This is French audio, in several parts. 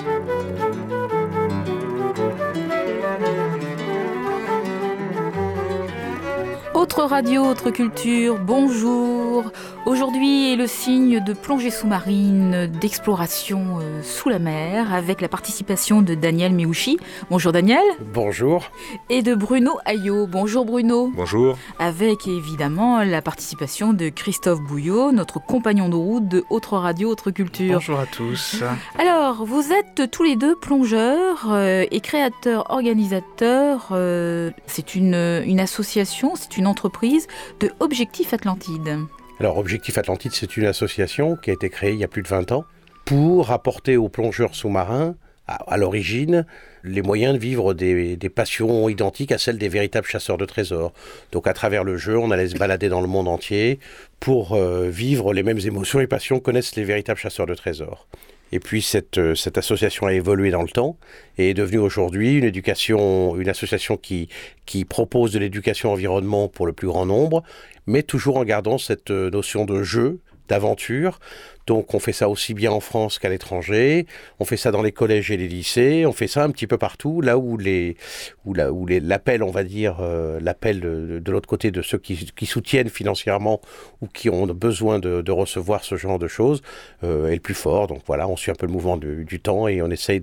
Autre radio, autre culture, bonjour. Aujourd'hui est le signe de plongée sous-marine, d'exploration sous la mer, avec la participation de Daniel Méouchi. Bonjour Daniel. Bonjour. Et de Bruno Ayot. Bonjour Bruno. Bonjour. Avec évidemment la participation de Christophe Bouillot, notre compagnon de route de Autre radio, autre culture. Bonjour à tous. Alors, vous êtes tous les deux plongeurs et créateurs, organisateurs. C'est une association, c'est une entreprise de Objectif Atlantide. Alors, Objectif Atlantide, c'est une association qui a été créée il y a plus de 20 ans pour apporter aux plongeurs sous-marins, à l'origine, les moyens de vivre des passions identiques à celles des véritables chasseurs de trésors. Donc, à travers le jeu, on allait se balader dans le monde entier pour vivre les mêmes émotions et passions que connaissent les véritables chasseurs de trésors. Et puis cette association a évolué dans le temps et est devenue aujourd'hui une association qui propose de l'éducation environnement pour le plus grand nombre, mais toujours en gardant cette notion de jeu, d'aventure. Donc on fait ça aussi bien en France qu'à l'étranger, on fait ça dans les collèges et les lycées, on fait ça un petit peu partout, là où l'appel, on va dire, l'appel de l'autre côté de ceux qui soutiennent financièrement ou qui ont besoin de recevoir ce genre de choses est le plus fort. Donc voilà, on suit un peu le mouvement du temps et on essaye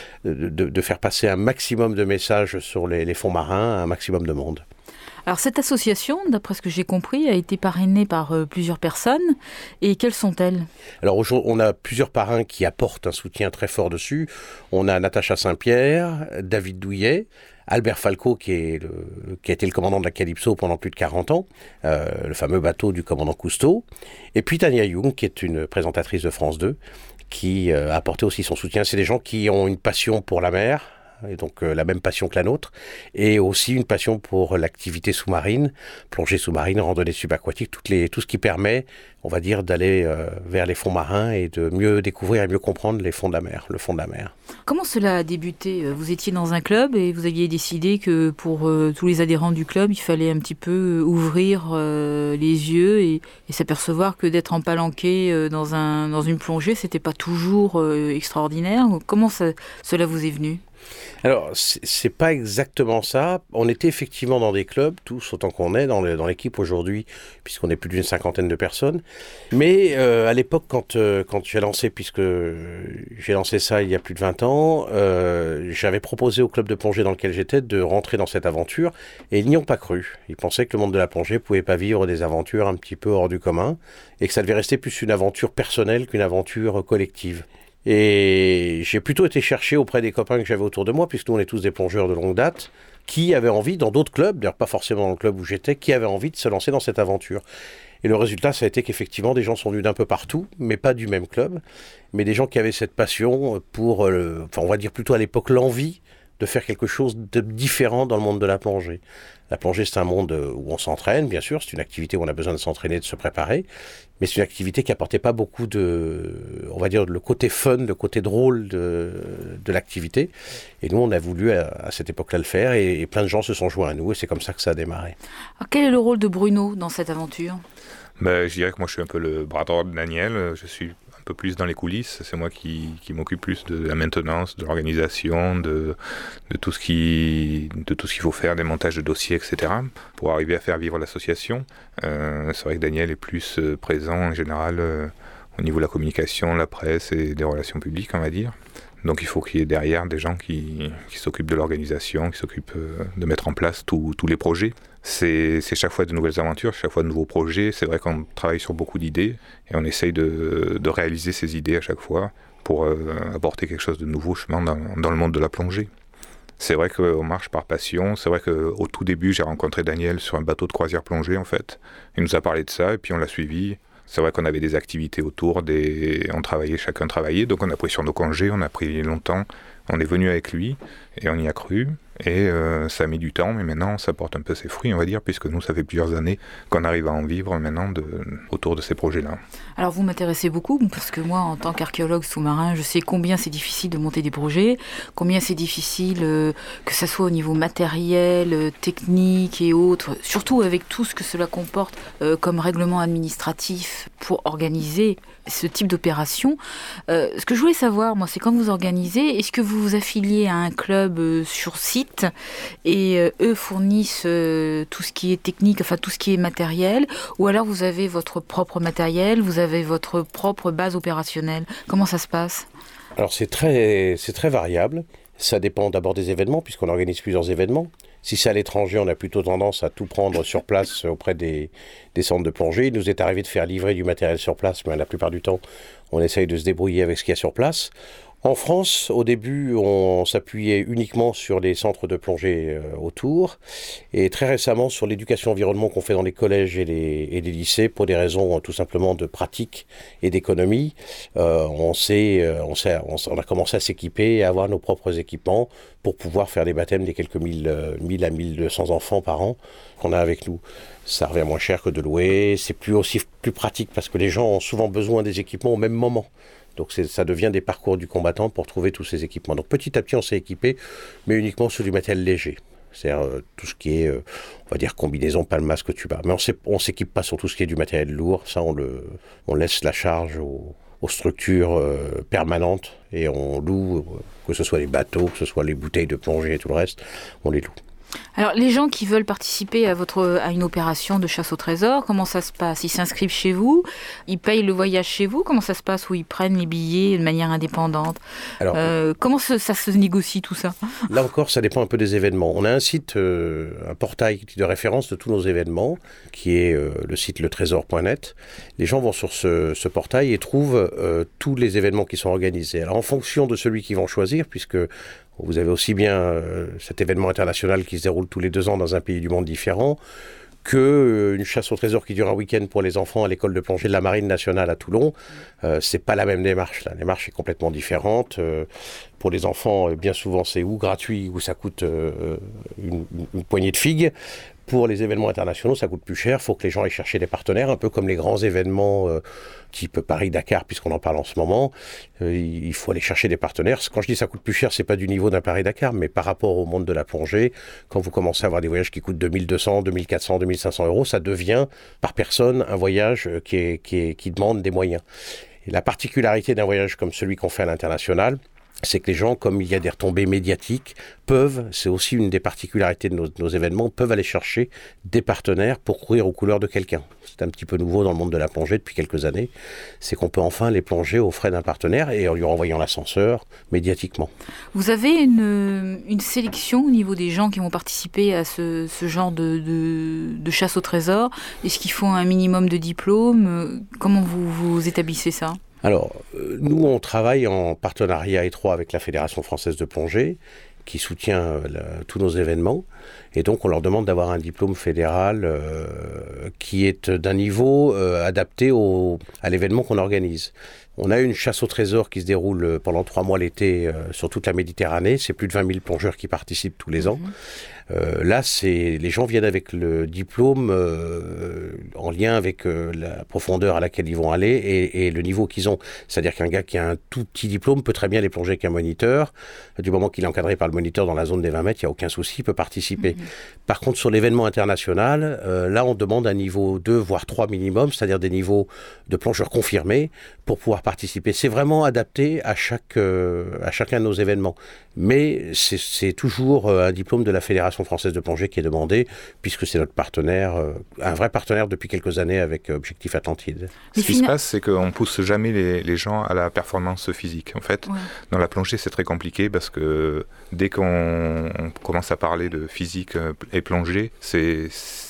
de faire passer un maximum de messages sur les fonds marins à un maximum de monde. Alors cette association, d'après ce que j'ai compris, a été parrainée par plusieurs personnes. Et quelles sont-elles ? Alors on a plusieurs parrains qui apportent un soutien très fort dessus. On a Natacha Saint-Pierre, David Douillet, Albert Falco qui a été le commandant de la Calypso pendant plus de 40 ans, le fameux bateau du commandant Cousteau. Et puis Tania Young qui est une présentatrice de France 2 qui a apporté aussi son soutien. C'est des gens qui ont une passion pour la mer, et donc la même passion que la nôtre, et aussi une passion pour l'activité sous-marine, plongée sous-marine, randonnée subaquatique, tout ce qui permet, on va dire, d'aller vers les fonds marins et de mieux découvrir et mieux comprendre le fond de la mer. Comment cela a débuté ? Vous étiez dans un club et vous aviez décidé que pour tous les adhérents du club, il fallait un petit peu ouvrir les yeux et s'apercevoir que d'être empalanqué dans une plongée, c'était pas toujours extraordinaire. Comment cela vous est venu ? Alors, c'est pas exactement ça. On était effectivement dans des clubs, tous autant qu'on est dans l'équipe aujourd'hui, puisqu'on est plus d'une 50aine de personnes. Mais à l'époque, quand j'ai lancé, puisque j'ai lancé ça il y a plus de 20 ans, j'avais proposé au club de plongée dans lequel j'étais de rentrer dans cette aventure, et ils n'y ont pas cru. Ils pensaient que le monde de la plongée pouvait pas vivre des aventures un petit peu hors du commun, et que ça devait rester plus une aventure personnelle qu'une aventure collective. Et j'ai plutôt été chercher auprès des copains que j'avais autour de moi, puisque nous on est tous des plongeurs de longue date, qui avaient envie, dans d'autres clubs, d'ailleurs pas forcément dans le club où j'étais, qui avaient envie de se lancer dans cette aventure. Et le résultat, ça a été qu'effectivement, des gens sont venus d'un peu partout, mais pas du même club, mais des gens qui avaient cette passion pour, on va dire plutôt à l'époque, l'envie de faire quelque chose de différent dans le monde de la plongée. La plongée, c'est un monde où on s'entraîne, bien sûr, c'est une activité où on a besoin de s'entraîner, de se préparer, mais c'est une activité qui apportait pas beaucoup on va dire, le côté fun, le côté drôle de l'activité. Et nous, on a voulu à cette époque-là le faire, et plein de gens se sont joints à nous, et c'est comme ça que ça a démarré. Alors, quel est le rôle de Bruno dans cette aventure ? Je dirais que moi, je suis un peu le bras droit de Daniel. Je suis un peu plus dans les coulisses. C'est moi qui m'occupe plus de la maintenance, de l'organisation, de tout ce qu'il faut faire, des montages de dossiers, etc. pour arriver à faire vivre l'association. C'est vrai que Daniel est plus présent en général au niveau de la communication, la presse et des relations publiques, on va dire. Donc il faut qu'il y ait derrière des gens qui s'occupent de l'organisation, qui s'occupent de mettre en place tous les projets. C'est chaque fois de nouvelles aventures, chaque fois de nouveaux projets. C'est vrai qu'on travaille sur beaucoup d'idées et on essaye de réaliser ces idées à chaque fois pour apporter quelque chose de nouveau chemin dans le monde de la plongée. C'est vrai qu'on marche par passion. C'est vrai qu'au tout début, j'ai rencontré Daniel sur un bateau de croisière plongée en fait. Il nous a parlé de ça et puis on l'a suivi. C'est vrai qu'on avait des activités autour, chacun travaillait, donc on a pris sur nos congés, on a pris longtemps, on est venu avec lui et on y a cru. Et ça a mis du temps, mais maintenant ça porte un peu ses fruits, on va dire, puisque nous, ça fait plusieurs années qu'on arrive à en vivre maintenant autour de ces projets-là. Alors vous m'intéressez beaucoup, parce que moi, en tant qu'archéologue sous-marin, je sais combien c'est difficile de monter des projets, combien c'est difficile, que ça soit au niveau matériel, technique et autres, surtout avec tout ce que cela comporte comme règlement administratif pour organiser ce type d'opération. Ce que je voulais savoir, moi, c'est quand vous organisez, est-ce que vous vous affiliez à un club sur site et eux fournissent tout ce qui est technique, enfin tout ce qui est matériel, ou alors vous avez votre propre matériel, vous avez votre propre base opérationnelle. Comment ça se passe ? Alors c'est très variable. Ça dépend d'abord des événements, puisqu'on organise plusieurs événements. Si c'est à l'étranger, on a plutôt tendance à tout prendre sur place auprès des centres de plongée. Il nous est arrivé de faire livrer du matériel sur place, mais la plupart du temps, on essaye de se débrouiller avec ce qu'il y a sur place. En France, au début, on s'appuyait uniquement sur les centres de plongée autour, et très récemment sur l'éducation environnement qu'on fait dans les collèges et les lycées pour des raisons tout simplement de pratique et d'économie. On a commencé à s'équiper et à avoir nos propres équipements pour pouvoir faire des baptêmes des quelques 1000 à 1200 enfants par an qu'on a avec nous. Ça revient moins cher que de louer, c'est plus pratique parce que les gens ont souvent besoin des équipements au même moment. Donc ça devient des parcours du combattant pour trouver tous ces équipements. Donc petit à petit, on s'est équipé, mais uniquement sur du matériel léger. C'est-à-dire tout ce qui est, on va dire, combinaison, palmasque, tuba. Mais on ne s'équipe pas sur tout ce qui est du matériel lourd. Ça, on laisse la charge aux structures permanentes et on loue, que ce soit les bateaux, que ce soit les bouteilles de plongée et tout le reste, on les loue. Alors, les gens qui veulent participer à une opération de chasse au trésor, comment ça se passe ? Ils s'inscrivent chez vous ? Ils payent le voyage chez vous ? Comment ça se passe ? Ou ils prennent les billets de manière indépendante ? Alors, comment ça se négocie tout ça ? Là encore, ça dépend un peu des événements. On a un site, un portail de référence de tous nos événements, qui est le site letrésor.net. Les gens vont sur ce portail et trouvent tous les événements qui sont organisés. Alors, en fonction de celui qu'ils vont choisir, puisque vous avez aussi bien cet événement international qui se déroule tous les 2 ans dans un pays du monde différent, qu'une chasse au trésor qui dure un week-end pour les enfants à l'école de plongée de la Marine nationale à Toulon. C'est pas la même démarche. La démarche est complètement différente. Pour les enfants, bien souvent, c'est ou gratuit ou ça coûte une poignée de figues. Pour les événements internationaux, ça coûte plus cher. Il faut que les gens aillent chercher des partenaires, un peu comme les grands événements type Paris-Dakar, puisqu'on en parle en ce moment. Il faut aller chercher des partenaires. Quand je dis ça coûte plus cher, c'est pas du niveau d'un Paris-Dakar, mais par rapport au monde de la plongée, quand vous commencez à avoir des voyages qui coûtent 2200, 2400, 2500 euros, ça devient par personne un voyage qui demande des moyens. Et la particularité d'un voyage comme celui qu'on fait à l'international, c'est que les gens, comme il y a des retombées médiatiques, c'est aussi une des particularités de nos événements, peuvent aller chercher des partenaires pour courir aux couleurs de quelqu'un. C'est un petit peu nouveau dans le monde de la plongée depuis quelques années, c'est qu'on peut enfin les plonger aux frais d'un partenaire et en lui renvoyant l'ascenseur médiatiquement. Vous avez une sélection au niveau des gens qui vont participer à ce genre de chasse au trésor ? Est-ce qu'ils font un minimum de diplôme ? Comment vous établissez ça ? Alors, nous, on travaille en partenariat étroit avec la Fédération française de plongée, qui soutient tous nos événements. Et donc, on leur demande d'avoir un diplôme fédéral qui est d'un niveau adapté à l'événement qu'on organise. On a une chasse au trésor qui se déroule pendant 3 mois l'été sur toute la Méditerranée. C'est plus de 20 000 plongeurs qui participent tous les ans. Là, les gens viennent avec le diplôme en lien avec la profondeur à laquelle ils vont aller et le niveau qu'ils ont. C'est-à-dire qu'un gars qui a un tout petit diplôme peut très bien les plonger avec un moniteur. Du moment qu'il est encadré par le moniteur dans la zone des 20 mètres, il n'y a aucun souci, il peut participer. Par contre, sur l'événement international, là, on demande un niveau 2, voire 3 minimum, c'est-à-dire des niveaux de plongeurs confirmés pour pouvoir participer. C'est vraiment adapté à chacun de nos événements. Mais c'est toujours un diplôme de la Fédération française de plongée qui est demandé, puisque c'est notre partenaire, un vrai partenaire depuis quelques années avec Objectif Atlantide. Ce qui se passe, c'est qu'on ne pousse jamais les gens à la performance physique. En fait, dans la plongée, c'est très compliqué parce que dès qu'on commence à parler de physique et plongée, c'est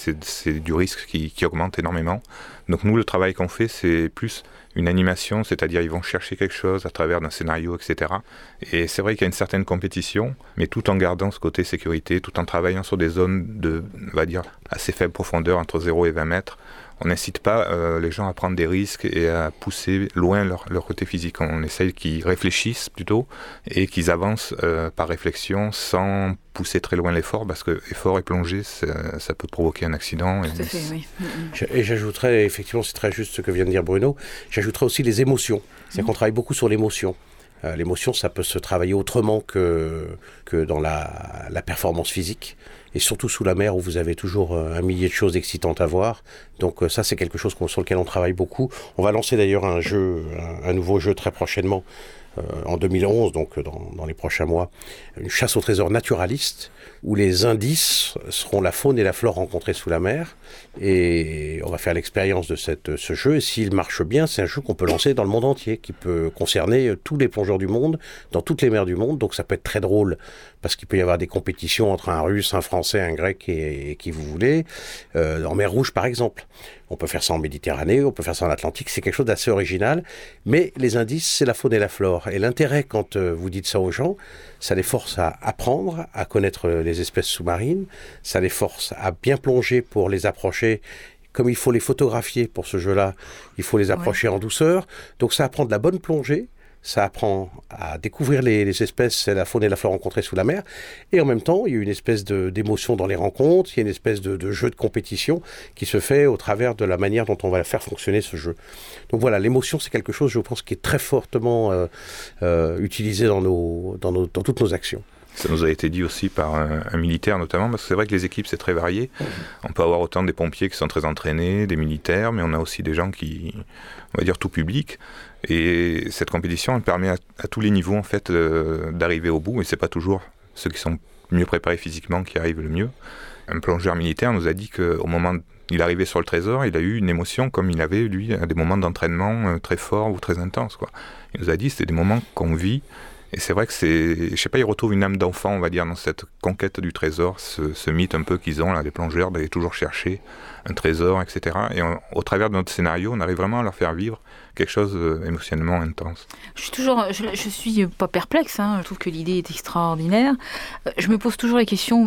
du risque qui augmente énormément. Donc nous, le travail qu'on fait, c'est plus une animation, c'est-à-dire ils vont chercher quelque chose à travers d'un scénario, etc. Et c'est vrai qu'il y a une certaine compétition, mais tout en gardant ce côté sécurité, tout en travaillant sur des zones de, on va dire, assez faible profondeur, entre 0 et 20 mètres. on n'incite pas les gens à prendre des risques et à pousser loin leur côté physique. On essaye qu'ils réfléchissent plutôt et qu'ils avancent par réflexion sans pousser très loin l'effort, parce que effort et plongée, ça peut provoquer un accident. Tout à fait, oui. Et j'ajouterais, effectivement, c'est très juste ce que vient de dire Bruno, j'ajouterais aussi les émotions. C'est qu'on travaille beaucoup sur l'émotion. L'émotion, ça peut se travailler autrement que dans la performance physique. Et surtout sous la mer où vous avez toujours un millier de choses excitantes à voir. Donc ça, c'est quelque chose sur lequel on travaille beaucoup. On va lancer d'ailleurs un nouveau jeu très prochainement, en 2011, donc dans les prochains mois, une chasse au trésor naturaliste, où les indices seront la faune et la flore rencontrées sous la mer. Et on va faire l'expérience de ce jeu. Et s'il marche bien, c'est un jeu qu'on peut lancer dans le monde entier, qui peut concerner tous les plongeurs du monde, dans toutes les mers du monde. Donc ça peut être très drôle, parce qu'il peut y avoir des compétitions entre un Russe, un Français, un Grec et qui vous voulez, en mer Rouge par exemple. On peut faire ça en Méditerranée, on peut faire ça en Atlantique, c'est quelque chose d'assez original. Mais les indices, c'est la faune et la flore. Et l'intérêt, quand vous dites ça aux gens, ça les force à apprendre, à connaître les espèces sous-marines, ça les force à bien plonger pour les approcher. Comme il faut les photographier pour ce jeu-là, il faut les approcher en douceur. Donc ça apprend de la bonne plongée, ça apprend à découvrir les espèces, la faune et la flore rencontrées sous la mer. Et en même temps, il y a une espèce d'émotion dans les rencontres, il y a une espèce de jeu de compétition qui se fait au travers de la manière dont on va faire fonctionner ce jeu. Donc voilà, l'émotion, c'est quelque chose, je pense, qui est très fortement utilisé dans toutes nos actions. Ça nous a été dit aussi par un militaire notamment, parce que c'est vrai que les équipes c'est très varié. On peut avoir autant des pompiers qui sont très entraînés, des militaires, mais on a aussi des gens qui, on va dire, tout public. Et cette compétition, elle permet à tous les niveaux en fait d'arriver au bout, et c'est pas toujours ceux qui sont mieux préparés physiquement qui arrivent le mieux. Un plongeur militaire nous a dit qu'au moment où il arrivait sur le trésor, il a eu une émotion comme il avait lui à des moments d'entraînement très forts ou très intenses, quoi. Il nous a dit que c'était des moments qu'on vit. Et c'est vrai que je sais pas, ils retrouvent une âme d'enfant, on va dire, dans cette conquête du trésor, ce mythe un peu qu'ils ont, là, les plongeurs, d'aller toujours chercher un trésor, etc. Et au travers de notre scénario, on arrive vraiment à leur faire vivre quelque chose émotionnellement intense. Je suis pas perplexe, hein, je trouve que l'idée est extraordinaire. Je me pose toujours la question,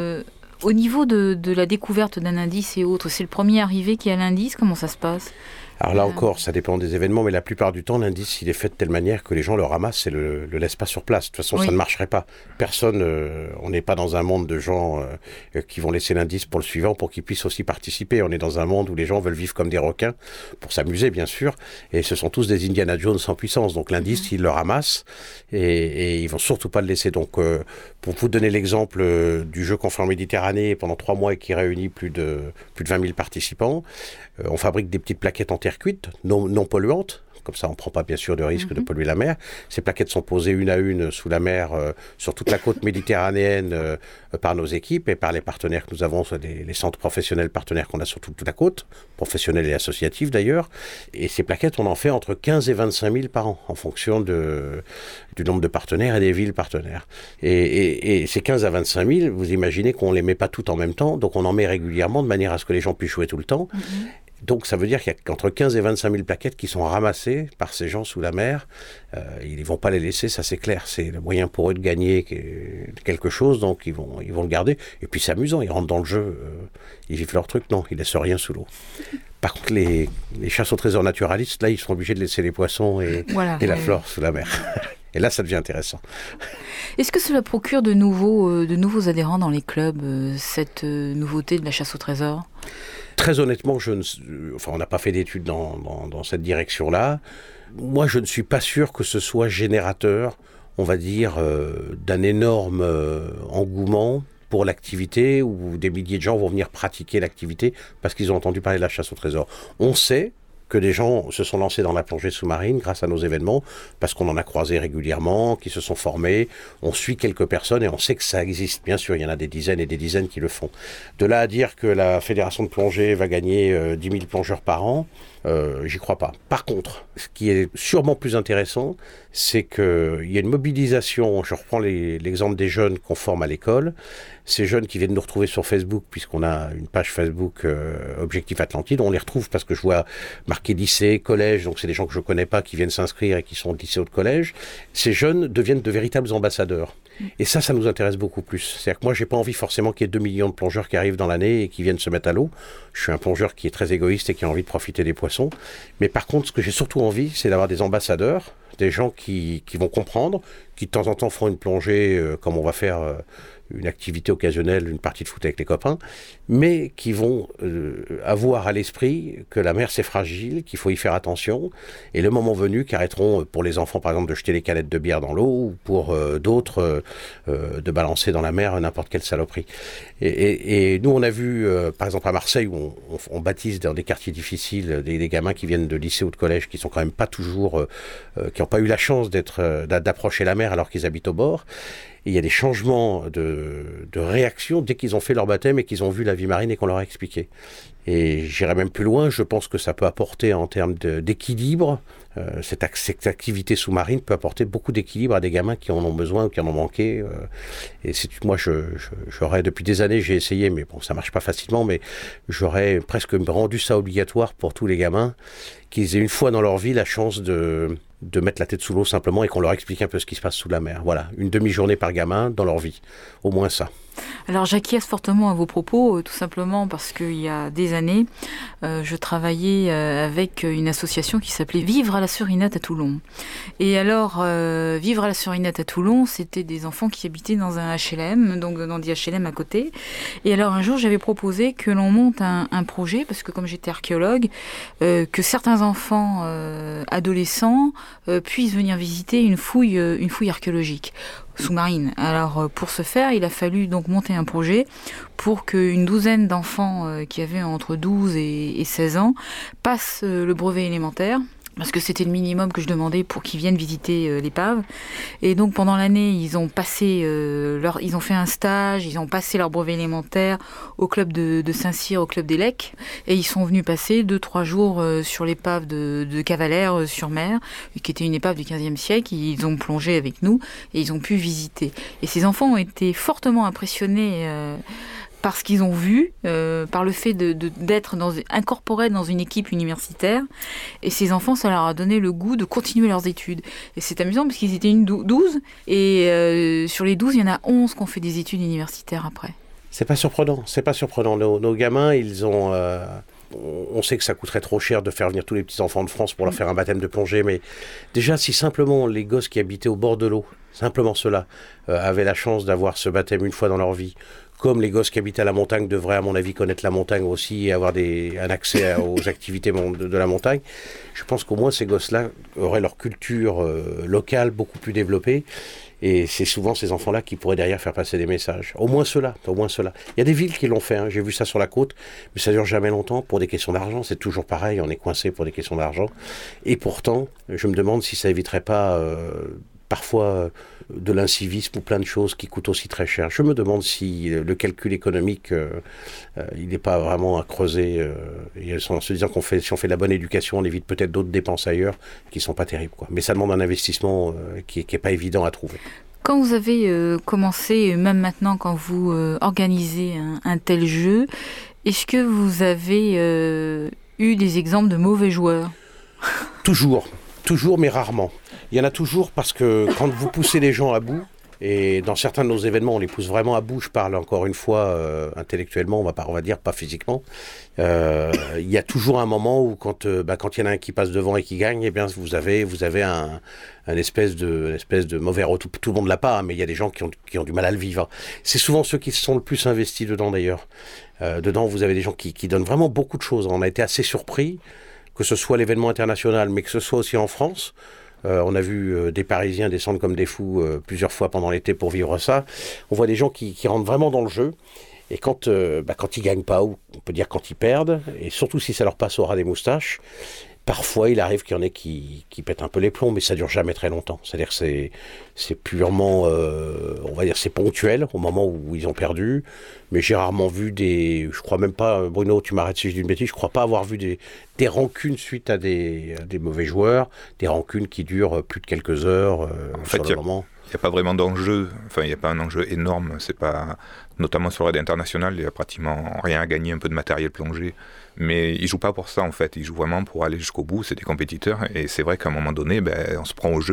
au niveau de la découverte d'un indice et autres, c'est le premier arrivé qui a l'indice, comment ça se passe ? Alors là encore, ça dépend des événements, mais la plupart du temps, l'indice, il est fait de telle manière que les gens le ramassent et le laissent pas sur place. De toute façon, ça ne marcherait pas. Personne, on n'est pas dans un monde de gens qui vont laisser l'indice pour le suivant pour qu'ils puissent aussi participer. On est dans un monde où les gens veulent vivre comme des requins, pour s'amuser bien sûr, et ce sont tous des Indiana Jones sans puissance. Donc l'indice, ils le ramassent et ils vont surtout pas le laisser. Donc pour vous donner l'exemple du jeu qu'on fait en Méditerranée pendant 3 mois et qui réunit plus de 20 000 participants, on fabrique des petites plaquettes en terre cuite, non polluantes. Comme ça, on ne prend pas bien sûr de risque de polluer la mer. Ces plaquettes sont posées une à une sous la mer, sur toute la côte méditerranéenne, par nos équipes et par les partenaires que nous avons, soit les centres professionnels partenaires qu'on a sur toute la côte, professionnels et associatifs d'ailleurs. Et ces plaquettes, on en fait entre 15 et 25 000 par an, en fonction du nombre de partenaires et des villes partenaires. Et ces 15 à 25 000, vous imaginez qu'on ne les met pas toutes en même temps, donc on en met régulièrement de manière à ce que les gens puissent jouer tout le temps. Donc ça veut dire qu'il y a qu'entre 15 et 25 000 plaquettes qui sont ramassées par ces gens sous la mer. Ils ne vont pas les laisser, ça c'est clair. C'est le moyen pour eux de gagner quelque chose, donc ils vont le garder. Et puis c'est amusant, ils rentrent dans le jeu, ils vivent leur truc. Non, ils ne laissent rien sous l'eau. Par contre, les chasses au trésor naturalistes, là, ils sont obligés de laisser les poissons et la flore sous la mer. Et là, ça devient intéressant. Est-ce que cela procure de nouveaux adhérents dans les clubs, cette nouveauté de la chasse au trésor ? Très honnêtement, on n'a pas fait d'études dans cette direction-là. Moi, je ne suis pas sûr que ce soit générateur, on va dire, d'un énorme engouement pour l'activité, où des milliers de gens vont venir pratiquer l'activité parce qu'ils ont entendu parler de la chasse au trésor. On sait que des gens se sont lancés dans la plongée sous-marine grâce à nos événements, parce qu'on en a croisé régulièrement, qui se sont formés. On suit quelques personnes et on sait que ça existe. Bien sûr, il y en a des dizaines et des dizaines qui le font. De là à dire que la Fédération de plongée va gagner 10 000 plongeurs par an, j'y crois pas. Par contre, ce qui est sûrement plus intéressant, c'est qu'il y a une mobilisation. Je reprends l'exemple des jeunes qu'on forme à l'école. Ces jeunes qui viennent nous retrouver sur Facebook, puisqu'on a une page Facebook Objectif Atlantide, on les retrouve parce que je vois marqué lycée, collège, donc c'est des gens que je connais pas qui viennent s'inscrire et qui sont au lycée ou au collège. Ces jeunes deviennent de véritables ambassadeurs. Et ça nous intéresse beaucoup plus. C'est-à-dire que moi, j'ai pas envie forcément qu'il y ait 2 millions de plongeurs qui arrivent dans l'année et qui viennent se mettre à l'eau. Je suis un plongeur qui est très égoïste et qui a envie de profiter des poissons. Mais par contre, ce que j'ai surtout envie, c'est d'avoir des ambassadeurs, des gens qui vont comprendre, qui de temps en temps feront une plongée, comme on va faire une activité occasionnelle, une partie de foot avec les copains, mais qui vont avoir à l'esprit que la mer c'est fragile, qu'il faut y faire attention, et le moment venu, qui arrêteront pour les enfants par exemple de jeter les canettes de bière dans l'eau, ou pour d'autres de balancer dans la mer n'importe quelle saloperie. Et nous on a vu par exemple à Marseille où on baptise dans des quartiers difficiles des gamins qui viennent de lycée ou de collège qui sont quand même pas toujours, qui n'ont pas eu la chance d'approcher la mer alors qu'ils habitent au bord. Et il y a des changements de réaction dès qu'ils ont fait leur baptême et qu'ils ont vu la vie marine et qu'on leur a expliqué. Et j'irai même plus loin, je pense que ça peut apporter en termes d'équilibre, cette activité sous-marine peut apporter beaucoup d'équilibre à des gamins qui en ont besoin ou qui en ont manqué. Et moi, j'aurais depuis des années, j'ai essayé, mais bon, ça marche pas facilement, mais j'aurais presque rendu ça obligatoire pour tous les gamins, qu'ils aient une fois dans leur vie la chance de mettre la tête sous l'eau simplement et qu'on leur explique un peu ce qui se passe sous la mer. Voilà, une demi-journée par gamin dans leur vie, au moins ça. Alors j'acquiesce fortement à vos propos, tout simplement parce qu'il y a des années, je travaillais avec une association qui s'appelait Vivre à la Surinate à Toulon. Et alors, Vivre à la Surinate à Toulon, c'était des enfants qui habitaient dans un HLM, donc dans des HLM à côté. Et alors un jour, j'avais proposé que l'on monte un projet, parce que comme j'étais archéologue, que certains enfants adolescents puissent venir visiter une fouille archéologique sous-marine. Alors pour ce faire, il a fallu donc monter un projet pour qu'une douzaine d'enfants qui avaient entre 12 et 16 ans passent le brevet élémentaire, parce que c'était le minimum que je demandais pour qu'ils viennent visiter l'épave. Et donc pendant l'année, ils ont passé ils ont fait un stage, ils ont passé leur brevet élémentaire au club de Saint-Cyr, au club des Lecs, et ils sont venus passer 2-3 jours sur l'épave de Cavalère sur mer, qui était une épave du XVe siècle. Ils ont plongé avec nous et ils ont pu visiter. Et ces enfants ont été fortement impressionnés par ce qu'ils ont vu, par le fait d'être incorporés dans une équipe universitaire. Et ces enfants, ça leur a donné le goût de continuer leurs études. Et c'est amusant parce qu'ils étaient 12, et sur les 12, il y en a 11 qui ont fait des études universitaires après. C'est pas surprenant. Nos gamins, ils ont... on sait que ça coûterait trop cher de faire venir tous les petits-enfants de France pour leur faire un baptême de plongée, mais déjà, si simplement les gosses qui habitaient au bord de l'eau, simplement ceux-là, avaient la chance d'avoir ce baptême une fois dans leur vie, comme les gosses qui habitent à la montagne devraient, à mon avis, connaître la montagne aussi et avoir un accès aux activités de la montagne, je pense qu'au moins ces gosses-là auraient leur culture locale beaucoup plus développée. Et c'est souvent ces enfants-là qui pourraient derrière faire passer des messages. Au moins ceux-là. Il y a des villes qui l'ont fait, hein. J'ai vu ça sur la côte, mais ça dure jamais longtemps pour des questions d'argent. C'est toujours pareil, on est coincé pour des questions d'argent. Et pourtant, je me demande si ça éviterait pas parfois de l'incivisme ou plein de choses qui coûtent aussi très cher. Je me demande si le calcul économique, il n'est pas vraiment à creuser. En se disant si on fait de la bonne éducation, on évite peut-être d'autres dépenses ailleurs qui ne sont pas terribles, quoi. Mais ça demande un investissement qui n'est pas évident à trouver. Quand vous avez commencé, même maintenant quand vous organisez un tel jeu, est-ce que vous avez eu des exemples de mauvais joueurs ? Toujours, mais rarement. Il y en a toujours parce que quand vous poussez les gens à bout, et dans certains de nos événements, on les pousse vraiment à bout, je parle encore une fois intellectuellement, on va dire, pas physiquement, il y a toujours un moment où quand il y en a un qui passe devant et qui gagne, eh bien vous avez un espèce de mauvais retour. Tout le monde l'a pas, hein, mais il y a des gens qui ont du mal à le vivre. C'est souvent ceux qui se sont le plus investis dedans d'ailleurs. Dedans, vous avez des gens qui donnent vraiment beaucoup de choses. On a été assez surpris, que ce soit l'événement international, mais que ce soit aussi en France. On a vu des Parisiens descendre comme des fous plusieurs fois pendant l'été pour vivre ça. On voit des gens qui rentrent vraiment dans le jeu. Et quand ils gagnent pas, ou on peut dire quand ils perdent, et surtout si ça leur passe au ras des moustaches, parfois il arrive qu'il y en ait qui pètent un peu les plombs, mais ça dure jamais très longtemps. C'est-à-dire que c'est purement, on va dire, c'est ponctuel au moment où ils ont perdu. Mais j'ai rarement vu je crois même pas, Bruno, tu m'arrêtes si je dis une bêtise, je crois pas avoir vu des rancunes suite à des mauvais joueurs, des rancunes qui durent plus de quelques heures en fait, sur le moment. Il n'y a pas vraiment d'enjeu, il n'y a pas un enjeu énorme, c'est pas, notamment sur l'aide internationale, il n'y a pratiquement rien à gagner, un peu de matériel plongé, mais ils ne jouent pas pour ça en fait, ils jouent vraiment pour aller jusqu'au bout, c'est des compétiteurs, et c'est vrai qu'à un moment donné, on se prend au jeu,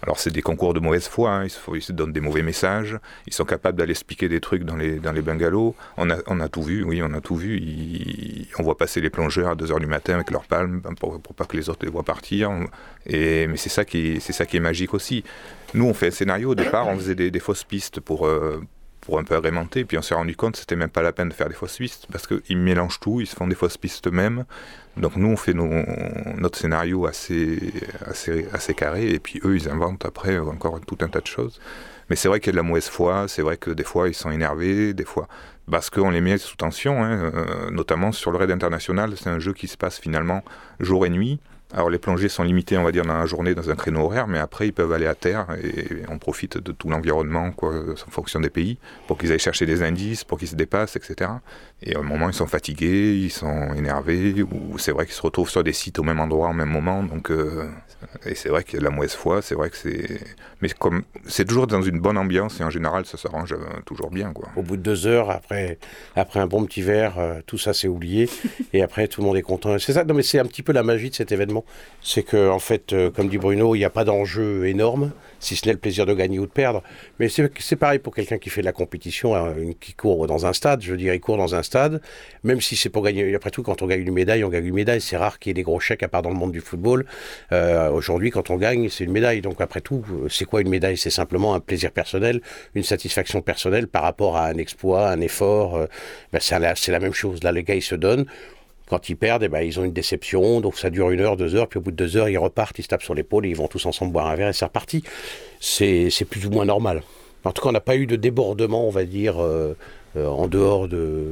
Alors c'est des concours de mauvaise foi, hein. Ils se donnent des mauvais messages, ils sont capables d'aller expliquer des trucs dans les bungalows. On a tout vu, oui, on a tout vu. On voit passer les plongeurs à 2h du matin avec leurs palmes pour pas que les autres les voient partir. Mais c'est ça qui est magique aussi. Nous, on fait un scénario, au départ, on faisait des fausses pistes pour un peu agrémenter, puis on s'est rendu compte que c'était même pas la peine de faire des fausses pistes, parce qu'ils mélangent tout, ils se font des fausses pistes eux-mêmes. Donc nous, on fait notre scénario assez carré, et puis eux, ils inventent après encore tout un tas de choses. Mais c'est vrai qu'il y a de la mauvaise foi, c'est vrai que des fois, ils sont énervés, des fois... Parce qu'on les met sous tension, hein, notamment sur le raid international, c'est un jeu qui se passe finalement jour et nuit. Alors les plongées sont limitées, on va dire, dans la journée, dans un créneau horaire, mais après ils peuvent aller à terre et on profite de tout l'environnement, quoi, en fonction des pays, pour qu'ils aillent chercher des indices, pour qu'ils se dépassent, etc. Et à un moment, ils sont fatigués, ils sont énervés, ou c'est vrai qu'ils se retrouvent sur des sites au même endroit, au même moment. Donc, et c'est vrai qu'il y a de la mauvaise foi, c'est vrai que c'est... Mais comme c'est toujours dans une bonne ambiance, et en général, ça s'arrange toujours bien, quoi. Au bout de 2 heures, après un bon petit verre, tout ça s'est oublié, et après tout le monde est content. C'est ça, non mais c'est un petit peu la magie de cet événement. C'est que, en fait, comme dit Bruno, il n'y a pas d'enjeu énorme, si ce n'est le plaisir de gagner ou de perdre. Mais c'est pareil pour quelqu'un qui fait de la compétition, qui court dans un stade. Je veux dire, il court dans un stade, même si c'est pour gagner. Après tout, quand on gagne une médaille, on gagne une médaille. C'est rare qu'il y ait des gros chèques, à part dans le monde du football. Aujourd'hui, quand on gagne, c'est une médaille. Donc après tout, c'est quoi une médaille ? C'est simplement un plaisir personnel, une satisfaction personnelle par rapport à un exploit, un effort. C'est la même chose. Là, les gars, ils se donnent. Quand ils perdent, ils ont une déception, donc ça dure 1 heure, 2 heures, puis au bout de 2 heures, ils repartent, ils se tapent sur l'épaule et ils vont tous ensemble boire un verre et c'est reparti. C'est plus ou moins normal. En tout cas, on n'a pas eu de débordement, on va dire, en dehors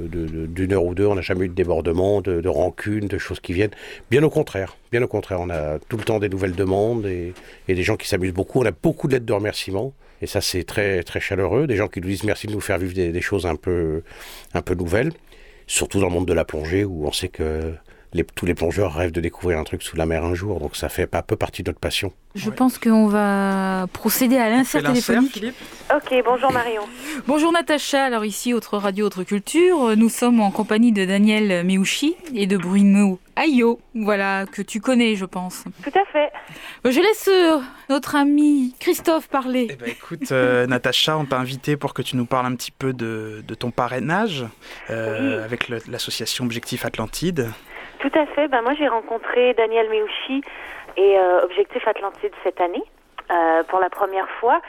d'une heure ou deux. On n'a jamais eu de débordement, de rancune, de choses qui viennent. Bien au contraire, on a tout le temps des nouvelles demandes et des gens qui s'amusent beaucoup. On a beaucoup de lettres de remerciements. Et ça, c'est très, très chaleureux. Des gens qui nous disent merci de nous faire vivre des choses un peu nouvelles. Surtout dans le monde de la plongée, où on sait que tous les plongeurs rêvent de découvrir un truc sous la mer un jour. Donc ça fait un peu partie de notre passion. Je pense qu'on va procéder à l'insert téléphonique. Philippe. Ok, bonjour Marion. Bonjour Natacha, alors ici, Autre Radio, Autre Culture. Nous sommes en compagnie de Daniel Méouchi et de Bruno Ayo, voilà, que tu connais, je pense. Tout à fait. Je laisse notre ami Christophe parler. Eh ben, écoute, Natacha, on t'a invité pour que tu nous parles un petit peu de ton parrainage avec l'association Objectif Atlantide. Tout à fait. Moi, j'ai rencontré Daniel Méouchi et Objectif Atlantide cette année, pour la première fois,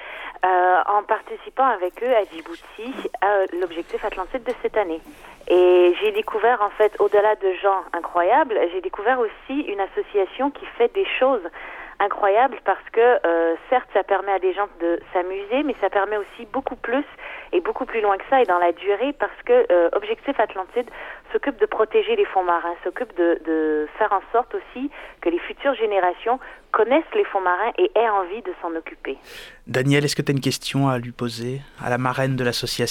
en participant avec eux à Djibouti à l'Objectif Atlantide de cette année. Et j'ai découvert, en fait, au-delà de gens incroyables, j'ai découvert aussi une association qui fait des choses incroyables parce que, certes, ça permet à des gens de s'amuser, mais ça permet aussi beaucoup plus et beaucoup plus loin que ça et dans la durée parce que Objectif Atlantide s'occupe de protéger les fonds marins, s'occupe de faire en sorte aussi que les futures générations connaissent les fonds marins et aient envie de s'en occuper. Daniel, est-ce que tu as une question à lui poser à la marraine de l'association ?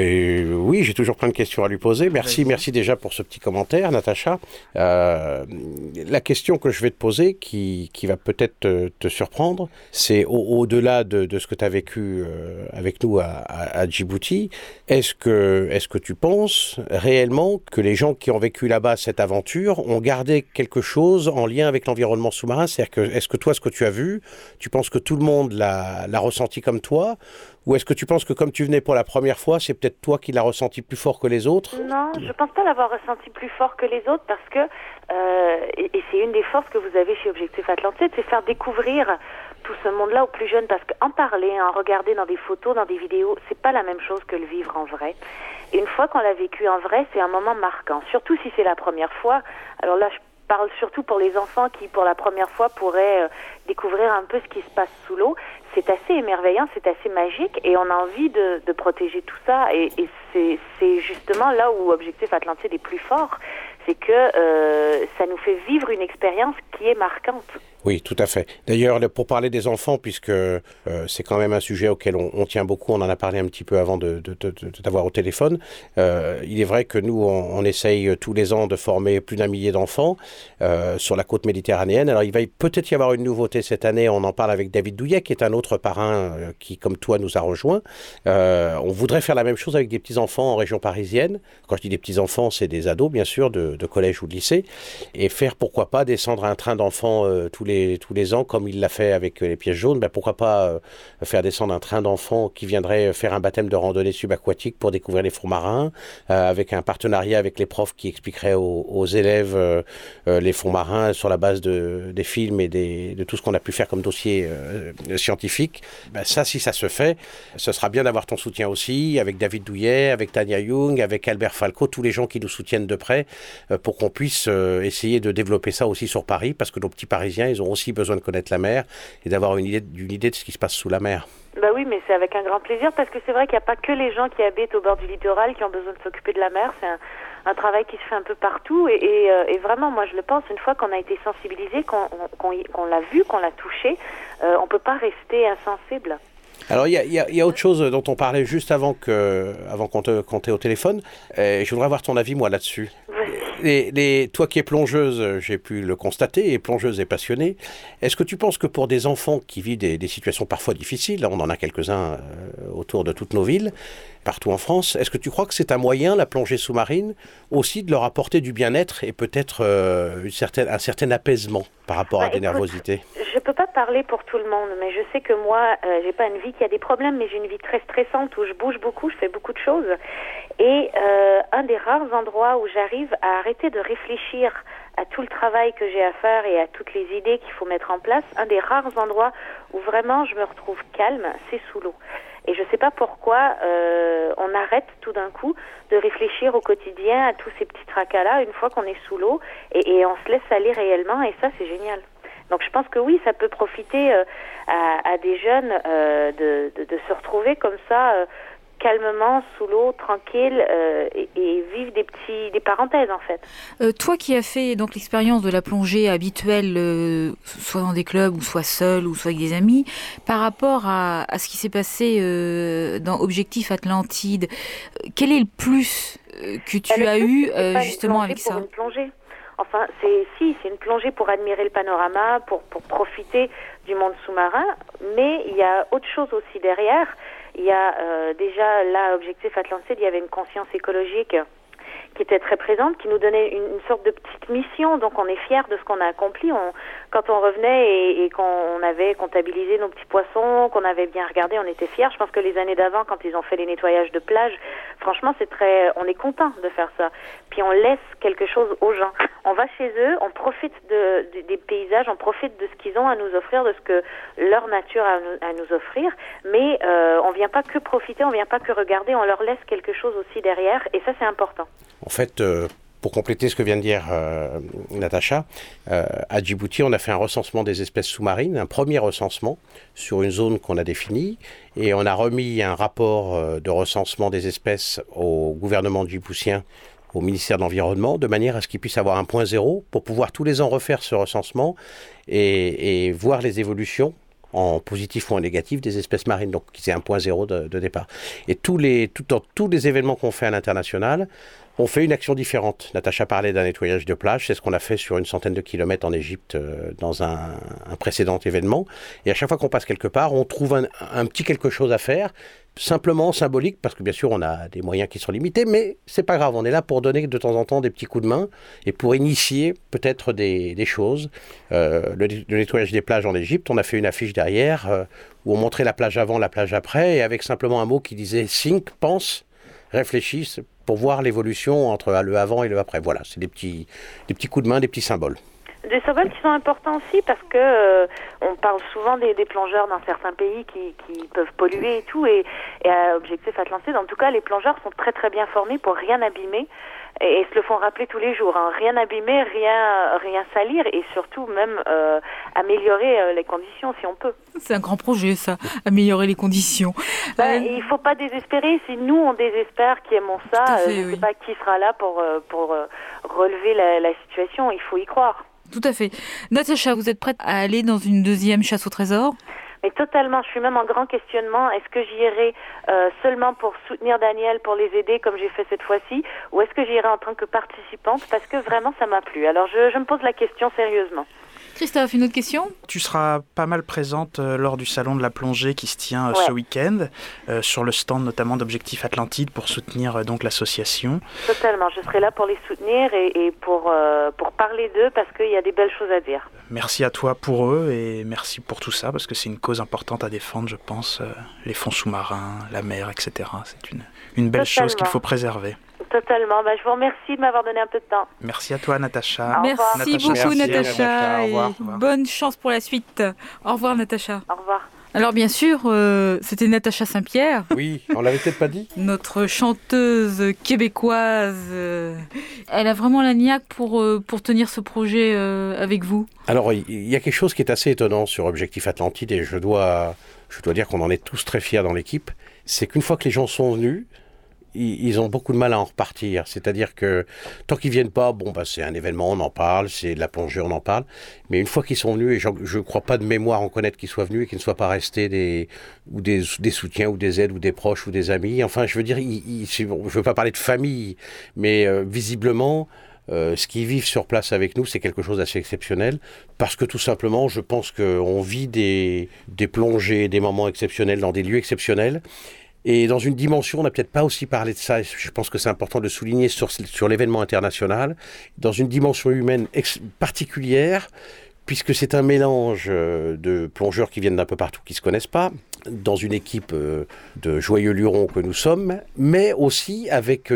Oui, j'ai toujours plein de questions à lui poser. Merci déjà pour ce petit commentaire, Natacha. La question que je vais te poser, qui va peut-être te surprendre, c'est au-delà de ce que tu as vécu avec nous à Djibouti, est-ce que tu penses réellement que les gens qui ont vécu là-bas cette aventure ont gardé quelque chose en lien avec l'environnement sous-marin ? C'est-à-dire que, est-ce que toi, ce que tu as vu, tu penses que tout le monde l'a ressenti comme toi ? Ou est-ce que tu penses que comme tu venais pour la première fois, c'est peut-être toi qui l'as ressenti plus fort que les autres ? Non, je pense pas l'avoir ressenti plus fort que les autres parce que, et c'est une des forces que vous avez chez Objectif Atlantide, c'est faire découvrir tout ce monde-là aux plus jeunes parce qu'en parler, en regarder dans des photos, dans des vidéos, c'est pas la même chose que le vivre en vrai. Et une fois qu'on l'a vécu en vrai, c'est un moment marquant, surtout si c'est la première fois. Alors là, je parle surtout pour les enfants qui, pour la première fois, pourraient découvrir un peu ce qui se passe sous l'eau. C'est assez émerveillant, c'est assez magique et on a envie de protéger tout ça. Et c'est justement là où Objectif Atlantide est plus fort, c'est que ça nous fait vivre une expérience qui est marquante. Oui, tout à fait. D'ailleurs, pour parler des enfants, puisque c'est quand même un sujet auquel on tient beaucoup, on en a parlé un petit peu avant de t'avoir au téléphone, il est vrai que nous, on essaye tous les ans de former plus d'1 millier d'enfants sur la côte méditerranéenne. Alors, il va peut-être y avoir une nouveauté cette année, on en parle avec David Douillet, qui est un autre parrain qui, comme toi, nous a rejoints. On voudrait faire la même chose avec des petits-enfants en région parisienne. Quand je dis des petits-enfants, c'est des ados, bien sûr, de collège ou de lycée. Et faire, pourquoi pas, descendre un train d'enfants tous les ans, comme il l'a fait avec les pièces jaunes, pourquoi pas faire descendre un train d'enfants qui viendrait faire un baptême de randonnée subaquatique pour découvrir les fonds marins, avec un partenariat avec les profs qui expliqueraient aux élèves les fonds marins sur la base des films et de tout ce qu'on a pu faire comme dossier scientifique. Ça, si ça se fait, ce sera bien d'avoir ton soutien aussi, avec David Douillet, avec Tania Young, avec Albert Falco, tous les gens qui nous soutiennent de près, pour qu'on puisse essayer de développer ça aussi sur Paris, parce que nos petits Parisiens, ils ont aussi besoin de connaître la mer et d'avoir une idée de ce qui se passe sous la mer. Oui, mais c'est avec un grand plaisir, parce que c'est vrai qu'il n'y a pas que les gens qui habitent au bord du littoral qui ont besoin de s'occuper de la mer. C'est un travail qui se fait un peu partout, et vraiment, moi je le pense, une fois qu'on a été sensibilisé, qu'on l'a vu, qu'on l'a touché, on ne peut pas rester insensible. Alors, il y a autre chose dont on parlait juste avant qu'on t'ait au téléphone. Je voudrais avoir ton avis, moi, là-dessus. Toi qui es plongeuse, j'ai pu le constater, et plongeuse et passionnée, est-ce que tu penses que pour des enfants qui vivent des situations parfois difficiles, là on en a quelques-uns autour de toutes nos villes, partout en France, est-ce que tu crois que c'est un moyen, la plongée sous-marine, aussi de leur apporter du bien-être et peut-être un certain apaisement par rapport à des nervosités? Je ne peux pas parler pour tout le monde, mais je sais que moi, j'ai pas une vie qui a des problèmes, mais j'ai une vie très stressante où je bouge beaucoup, je fais beaucoup de choses. Et un des rares endroits où j'arrive à arrêter de réfléchir à tout le travail que j'ai à faire et à toutes les idées qu'il faut mettre en place, un des rares endroits où vraiment je me retrouve calme, c'est sous l'eau. Et je ne sais pas pourquoi on arrête tout d'un coup de réfléchir au quotidien à tous ces petits tracas-là une fois qu'on est sous l'eau, et on se laisse aller réellement, et ça c'est génial. Donc je pense que oui, ça peut profiter à des jeunes de se retrouver comme ça, calmement, sous l'eau, tranquille, et vivre des parenthèses en fait. Toi qui as fait donc l'expérience de la plongée habituelle, soit dans des clubs, ou soit seul, ou soit avec des amis, par rapport à ce qui s'est passé dans Objectif Atlantide, quel est le plus que tu as eu justement avec ça? Une plongée. Enfin, c'est une plongée pour admirer le panorama, pour profiter du monde sous-marin, mais il y a autre chose aussi derrière. Il y a déjà là, Objectif Atlantide, il y avait une conscience écologique qui était très présente, qui nous donnait une sorte de petite mission. Donc on est fiers de ce qu'on a accompli. Quand on revenait et qu'on avait comptabilisé nos petits poissons, qu'on avait bien regardé, on était fiers. Je pense que les années d'avant, quand ils ont fait les nettoyages de plage, franchement, on est content de faire ça. Puis on laisse quelque chose aux gens. On va chez eux, on profite des paysages, on profite de ce qu'ils ont à nous offrir, de ce que leur nature a à nous offrir. Mais on vient pas que profiter, on vient pas que regarder, on leur laisse quelque chose aussi derrière. Et ça, c'est important. En fait, pour compléter ce que vient de dire Natacha, à Djibouti, on a fait un recensement des espèces sous-marines, un premier recensement sur une zone qu'on a définie, et on a remis un rapport de recensement des espèces au gouvernement djiboutien, au ministère de l'Environnement, de manière à ce qu'ils puissent avoir un point zéro pour pouvoir tous les ans refaire ce recensement et voir les évolutions en positif ou en négatif des espèces marines, donc c'est un point zéro de départ. Et tous les événements qu'on fait à l'international, on fait une action différente. Natacha parlait d'un nettoyage de plage, c'est ce qu'on a fait sur une centaine de kilomètres en Égypte dans un précédent événement. Et à chaque fois qu'on passe quelque part, on trouve un petit quelque chose à faire, simplement symbolique, parce que bien sûr on a des moyens qui sont limités, mais c'est pas grave, on est là pour donner de temps en temps des petits coups de main et pour initier peut-être des choses. Le nettoyage des plages en Égypte, on a fait une affiche derrière où on montrait la plage avant, la plage après, et avec simplement un mot qui disait « think »,« pense »,« réfléchisse », pour voir l'évolution entre le avant et le après. Voilà, c'est des petits coups de main, des petits symboles. Des symboles qui sont importants aussi parce que on parle souvent des plongeurs dans certains pays qui peuvent polluer et tout, et à Objectif Atlantide, en tout cas, les plongeurs sont très très bien formés pour rien abîmer et se le font rappeler tous les jours, hein. Rien abîmer, rien salir, et surtout même améliorer les conditions si on peut. C'est un grand projet, ça, améliorer les conditions. Il ne faut pas désespérer. Si nous on désespère qui aimons ça, fait, je ne sais pas qui sera là pour relever la situation. Il faut y croire. Tout à fait. Natacha, vous êtes prête à aller dans une deuxième chasse au trésor ? Mais totalement, je suis même en grand questionnement. Est-ce que j'irai seulement pour soutenir Daniel, pour les aider comme j'ai fait cette fois-ci, ou est-ce que j'irai en tant que participante, parce que vraiment ça m'a plu. Alors je me pose la question sérieusement. Christophe, une autre question ? Tu seras pas mal présente lors du salon de la plongée qui se tient ce week-end, sur le stand notamment d'Objectif Atlantide pour soutenir donc l'association. Totalement, je serai là pour les soutenir et pour parler d'eux parce qu'il y a des belles choses à dire. Merci à toi pour eux et merci pour tout ça parce que c'est une cause importante à défendre, je pense, les fonds sous-marins, la mer, etc. C'est une belle chose qu'il faut préserver. Totalement. Je vous remercie de m'avoir donné un peu de temps. Merci à toi, Natacha. Merci beaucoup, Natacha. Au revoir. Bonne chance pour la suite. Au revoir, Natacha. Au revoir. Alors, bien sûr, c'était Natacha Saint-Pierre. Oui, on l'avait peut-être pas dit. Notre chanteuse québécoise. Elle a vraiment la niaque pour tenir ce projet avec vous. Alors, il y a quelque chose qui est assez étonnant sur Objectif Atlantide et je dois dire qu'on en est tous très fiers dans l'équipe. C'est qu'une fois que les gens sont venus, ils ont beaucoup de mal à en repartir. C'est-à-dire que tant qu'ils viennent pas, c'est un événement, on en parle, c'est de la plongée, on en parle. Mais une fois qu'ils sont venus, et je ne crois pas de mémoire en connaître qu'ils soient venus et qu'ils ne soient pas restés des soutiens ou des aides ou des proches ou des amis. Enfin, je veux dire, je ne veux pas parler de famille, mais visiblement, ce qu'ils vivent sur place avec nous, c'est quelque chose d'assez exceptionnel. Parce que tout simplement, je pense qu'on vit des plongées, des moments exceptionnels dans des lieux exceptionnels. Et dans une dimension, on n'a peut-être pas aussi parlé de ça, je pense que c'est important de le souligner sur l'événement international, dans une dimension humaine particulière, puisque c'est un mélange de plongeurs qui viennent d'un peu partout, qui ne se connaissent pas, dans une équipe de joyeux lurons que nous sommes, mais aussi avec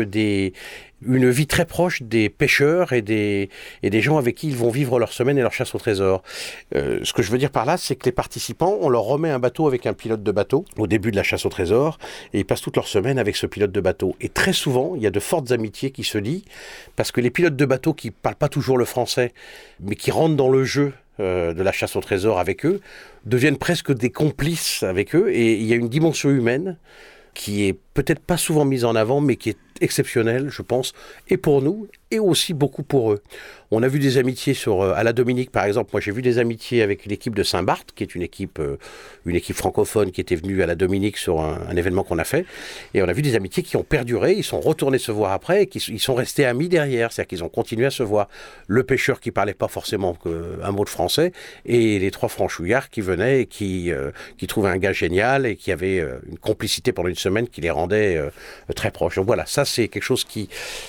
une vie très proche des pêcheurs et des gens avec qui ils vont vivre leur semaine et leur chasse au trésor. Ce que je veux dire par là, c'est que les participants, on leur remet un bateau avec un pilote de bateau au début de la chasse au trésor et ils passent toute leur semaine avec ce pilote de bateau. Et très souvent, il y a de fortes amitiés qui se lient parce que les pilotes de bateau qui ne parlent pas toujours le français, mais qui rentrent dans le jeu de la chasse au trésor avec eux, deviennent presque des complices avec eux et il y a une dimension humaine qui est peut-être pas souvent mise en avant, mais qui est exceptionnelle, je pense, et pour nous, et aussi beaucoup pour eux. On a vu des amitiés à la Dominique, par exemple. Moi, j'ai vu des amitiés avec l'équipe de Saint-Barth, qui est une équipe francophone qui était venue à la Dominique sur un événement qu'on a fait. Et on a vu des amitiés qui ont perduré, ils sont retournés se voir après, et ils sont restés amis derrière, c'est-à-dire qu'ils ont continué à se voir. Le pêcheur qui parlait pas forcément un mot de français, et les 3 franchouillards qui venaient et qui trouvaient un gars génial et qui avaient une complicité pendant une semaine qui les rendait très proches. Donc voilà, ça c'est quelque chose qui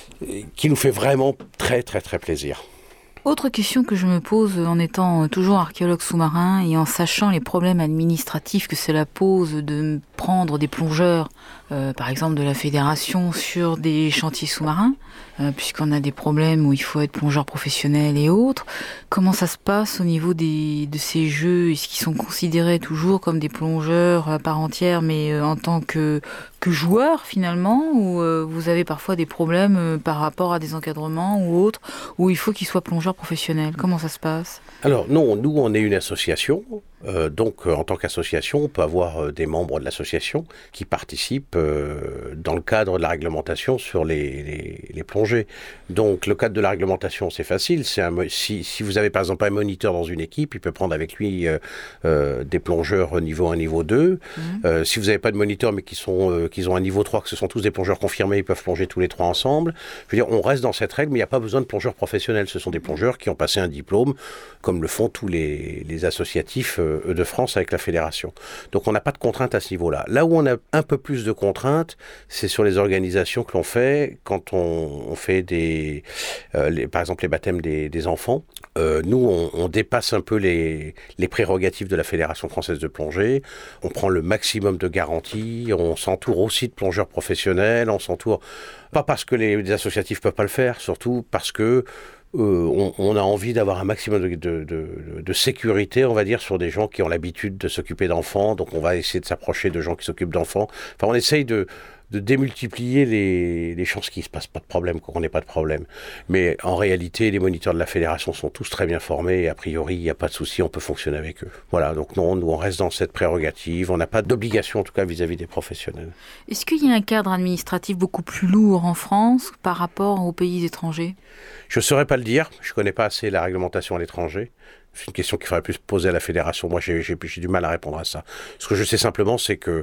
nous fait vraiment très très très plaisir. Autre question que je me pose en étant toujours archéologue sous-marin et en sachant les problèmes administratifs que cela pose de prendre des plongeurs, par exemple de la fédération, sur des chantiers sous-marins, puisqu'on a des problèmes où il faut être plongeur professionnel et autres. Comment ça se passe au niveau de ces jeux ? Est-ce qu'ils sont considérés toujours comme des plongeurs à part entière, mais en tant que joueurs finalement, ou vous avez parfois des problèmes par rapport à des encadrements ou autres, où il faut qu'ils soient plongeurs professionnels ? Comment ça se passe ? Alors non, nous on est une association, donc en tant qu'association, on peut avoir des membres de l'association qui participent dans le cadre de la réglementation sur les plongées. Donc le cadre de la réglementation, c'est facile. Si vous avez par exemple un moniteur dans une équipe, il peut prendre avec lui des plongeurs niveau 1, niveau 2. Si vous n'avez pas de moniteur mais qu'ils ont un niveau 3, que ce sont tous des plongeurs confirmés, ils peuvent plonger tous les 3 ensemble. Je veux dire, on reste dans cette règle, mais il n'y a pas besoin de plongeurs professionnels. Ce sont des plongeurs qui ont passé un diplôme, comme le font tous les associatifs de France avec la fédération. Donc on n'a pas de contraintes à ce niveau-là. Là où on a un peu plus de contraintes, c'est sur les organisations que l'on fait quand on fait par exemple les baptêmes des enfants. Nous, on dépasse un peu les prérogatives de la Fédération française de plongée. On prend le maximum de garanties. On s'entoure aussi de plongeurs professionnels. On s'entoure, pas parce que les associatifs peuvent pas le faire, surtout parce que on a envie d'avoir un maximum de sécurité, on va dire, sur des gens qui ont l'habitude de s'occuper d'enfants. Donc on va essayer de s'approcher de gens qui s'occupent d'enfants. Enfin, on essaye de démultiplier les chances qu'il ne se passe pas de problème, qu'on n'ait pas de problème. Mais en réalité, les moniteurs de la fédération sont tous très bien formés et a priori, il n'y a pas de souci, on peut fonctionner avec eux. Voilà, donc non, nous on reste dans cette prérogative, on n'a pas d'obligation en tout cas vis-à-vis des professionnels. Est-ce qu'il y a un cadre administratif beaucoup plus lourd en France par rapport aux pays étrangers ? Je ne saurais pas le dire, je ne connais pas assez la réglementation à l'étranger. C'est une question qu'il faudrait plus poser à la fédération. Moi, j'ai du mal à répondre à ça. Ce que je sais simplement, c'est que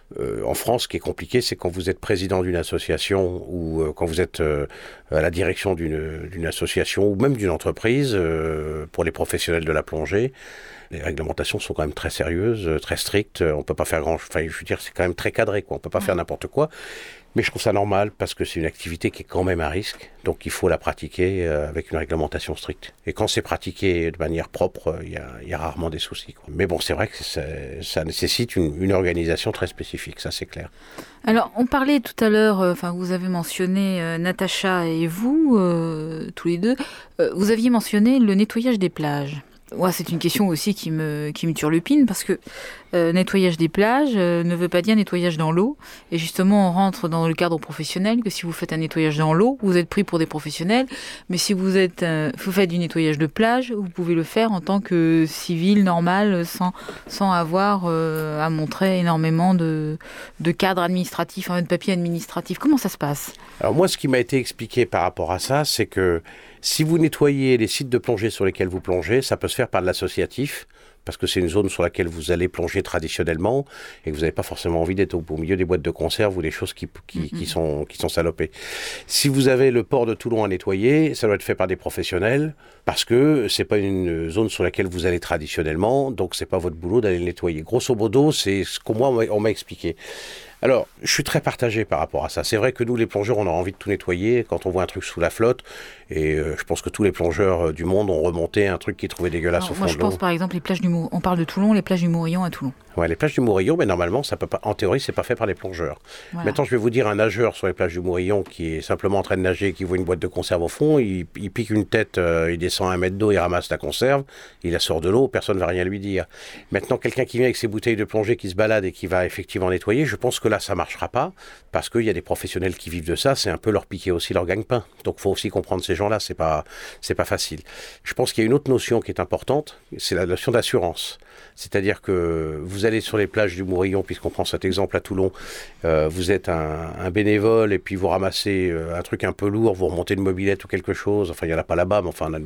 En France, ce qui est compliqué, c'est quand vous êtes président d'une association ou quand vous êtes à la direction d'une association ou même d'une entreprise, pour les professionnels de la plongée, les réglementations sont quand même très sérieuses, très strictes. On peut pas faire je veux dire, c'est quand même très cadré, quoi. On peut pas faire n'importe quoi. Mais je trouve ça normal parce que c'est une activité qui est quand même à risque. Donc il faut la pratiquer avec une réglementation stricte. Et quand c'est pratiqué de manière propre, il y a rarement des soucis, quoi. Mais bon, c'est vrai que ça nécessite une organisation très spécifique, ça c'est clair. Alors, on parlait tout à l'heure, vous avez mentionné Natacha et vous, tous les deux, vous aviez mentionné le nettoyage des plages. Ouais, c'est une question aussi qui me turlupine parce que nettoyage des plages ne veut pas dire nettoyage dans l'eau. Et justement, on rentre dans le cadre professionnel que si vous faites un nettoyage dans l'eau, vous êtes pris pour des professionnels. Mais si vous faites du nettoyage de plage, vous pouvez le faire en tant que civil normal sans avoir à montrer énormément de cadres administratifs, de papiers administratifs. Comment ça se passe ? Alors moi, ce qui m'a été expliqué par rapport à ça, c'est que si vous nettoyez les sites de plongée sur lesquels vous plongez, ça peut se faire par de l'associatif, parce que c'est une zone sur laquelle vous allez plonger traditionnellement et que vous n'avez pas forcément envie d'être au milieu des boîtes de conserve ou des choses qui sont salopées. Si vous avez le port de Toulon à nettoyer, ça doit être fait par des professionnels, parce que c'est pas une zone sur laquelle vous allez traditionnellement, donc c'est pas votre boulot d'aller le nettoyer. Grosso modo, c'est ce qu'on on m'a expliqué. Alors, je suis très partagé par rapport à ça. C'est vrai que nous, les plongeurs, on a envie de tout nettoyer quand on voit un truc sous la flotte. Et je pense que tous les plongeurs du monde ont remonté un truc qu'ils trouvaient dégueulasse au fond de l'eau. Moi, je pense par exemple les plages du Mourillon. On parle de Toulon, les plages du Mourillon à Toulon. Ouais, les plages du Mourillon, mais normalement, ça peut pas. En théorie, c'est pas fait par les plongeurs. Voilà. Maintenant, je vais vous dire, un nageur sur les plages du Mourillon qui est simplement en train de nager, qui voit une boîte de conserve au fond, il pique une tête, il descend 1 mètre d'eau, il ramasse la conserve, il la sort de l'eau, personne ne va rien lui dire. Maintenant, quelqu'un qui vient avec ses bouteilles de plongée, qui se balade et qui va effectivement nettoyer, je pense que là, ça marchera pas, parce qu'il y a des professionnels qui vivent de ça, c'est un peu leur piquer aussi leur gagne-pain. Donc, il faut aussi comprendre ces gens-là, c'est pas facile. Je pense qu'il y a une autre notion qui est importante, c'est la notion d'assurance. C'est-à-dire que vous allez sur les plages du Mourillon, puisqu'on prend cet exemple à Toulon, vous êtes un bénévole et puis vous ramassez un truc un peu lourd, vous remontez une mobilette ou quelque chose, enfin il n'y en a pas là-bas, mais enfin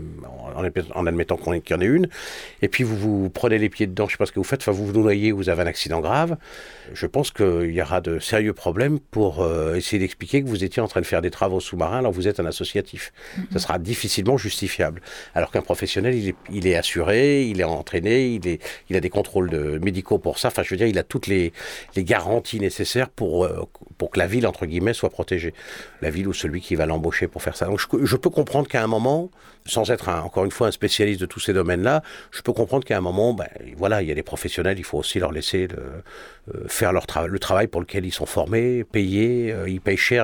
en admettant qu'il y en ait une, et puis vous prenez les pieds dedans, je ne sais pas ce que vous faites, enfin vous vous noyez ou vous avez un accident grave, je pense qu'il y aura de sérieux problèmes pour essayer d'expliquer que vous étiez en train de faire des travaux sous-marins alors que vous êtes un associatif. Ça sera difficilement justifiable. Alors qu'un professionnel, il est assuré, il est entraîné, il a des contrôles médicaux pour ça. Enfin, je veux dire, il a toutes les garanties nécessaires pour que la ville, entre guillemets, soit protégée. La ville ou celui qui va l'embaucher pour faire ça. Donc, je peux comprendre qu'à un moment, sans être encore une fois un spécialiste de tous ces domaines-là, je peux comprendre qu'à un moment, voilà, il y a des professionnels, il faut aussi leur laisser faire le travail pour lequel ils sont formés, payés, ils payent cher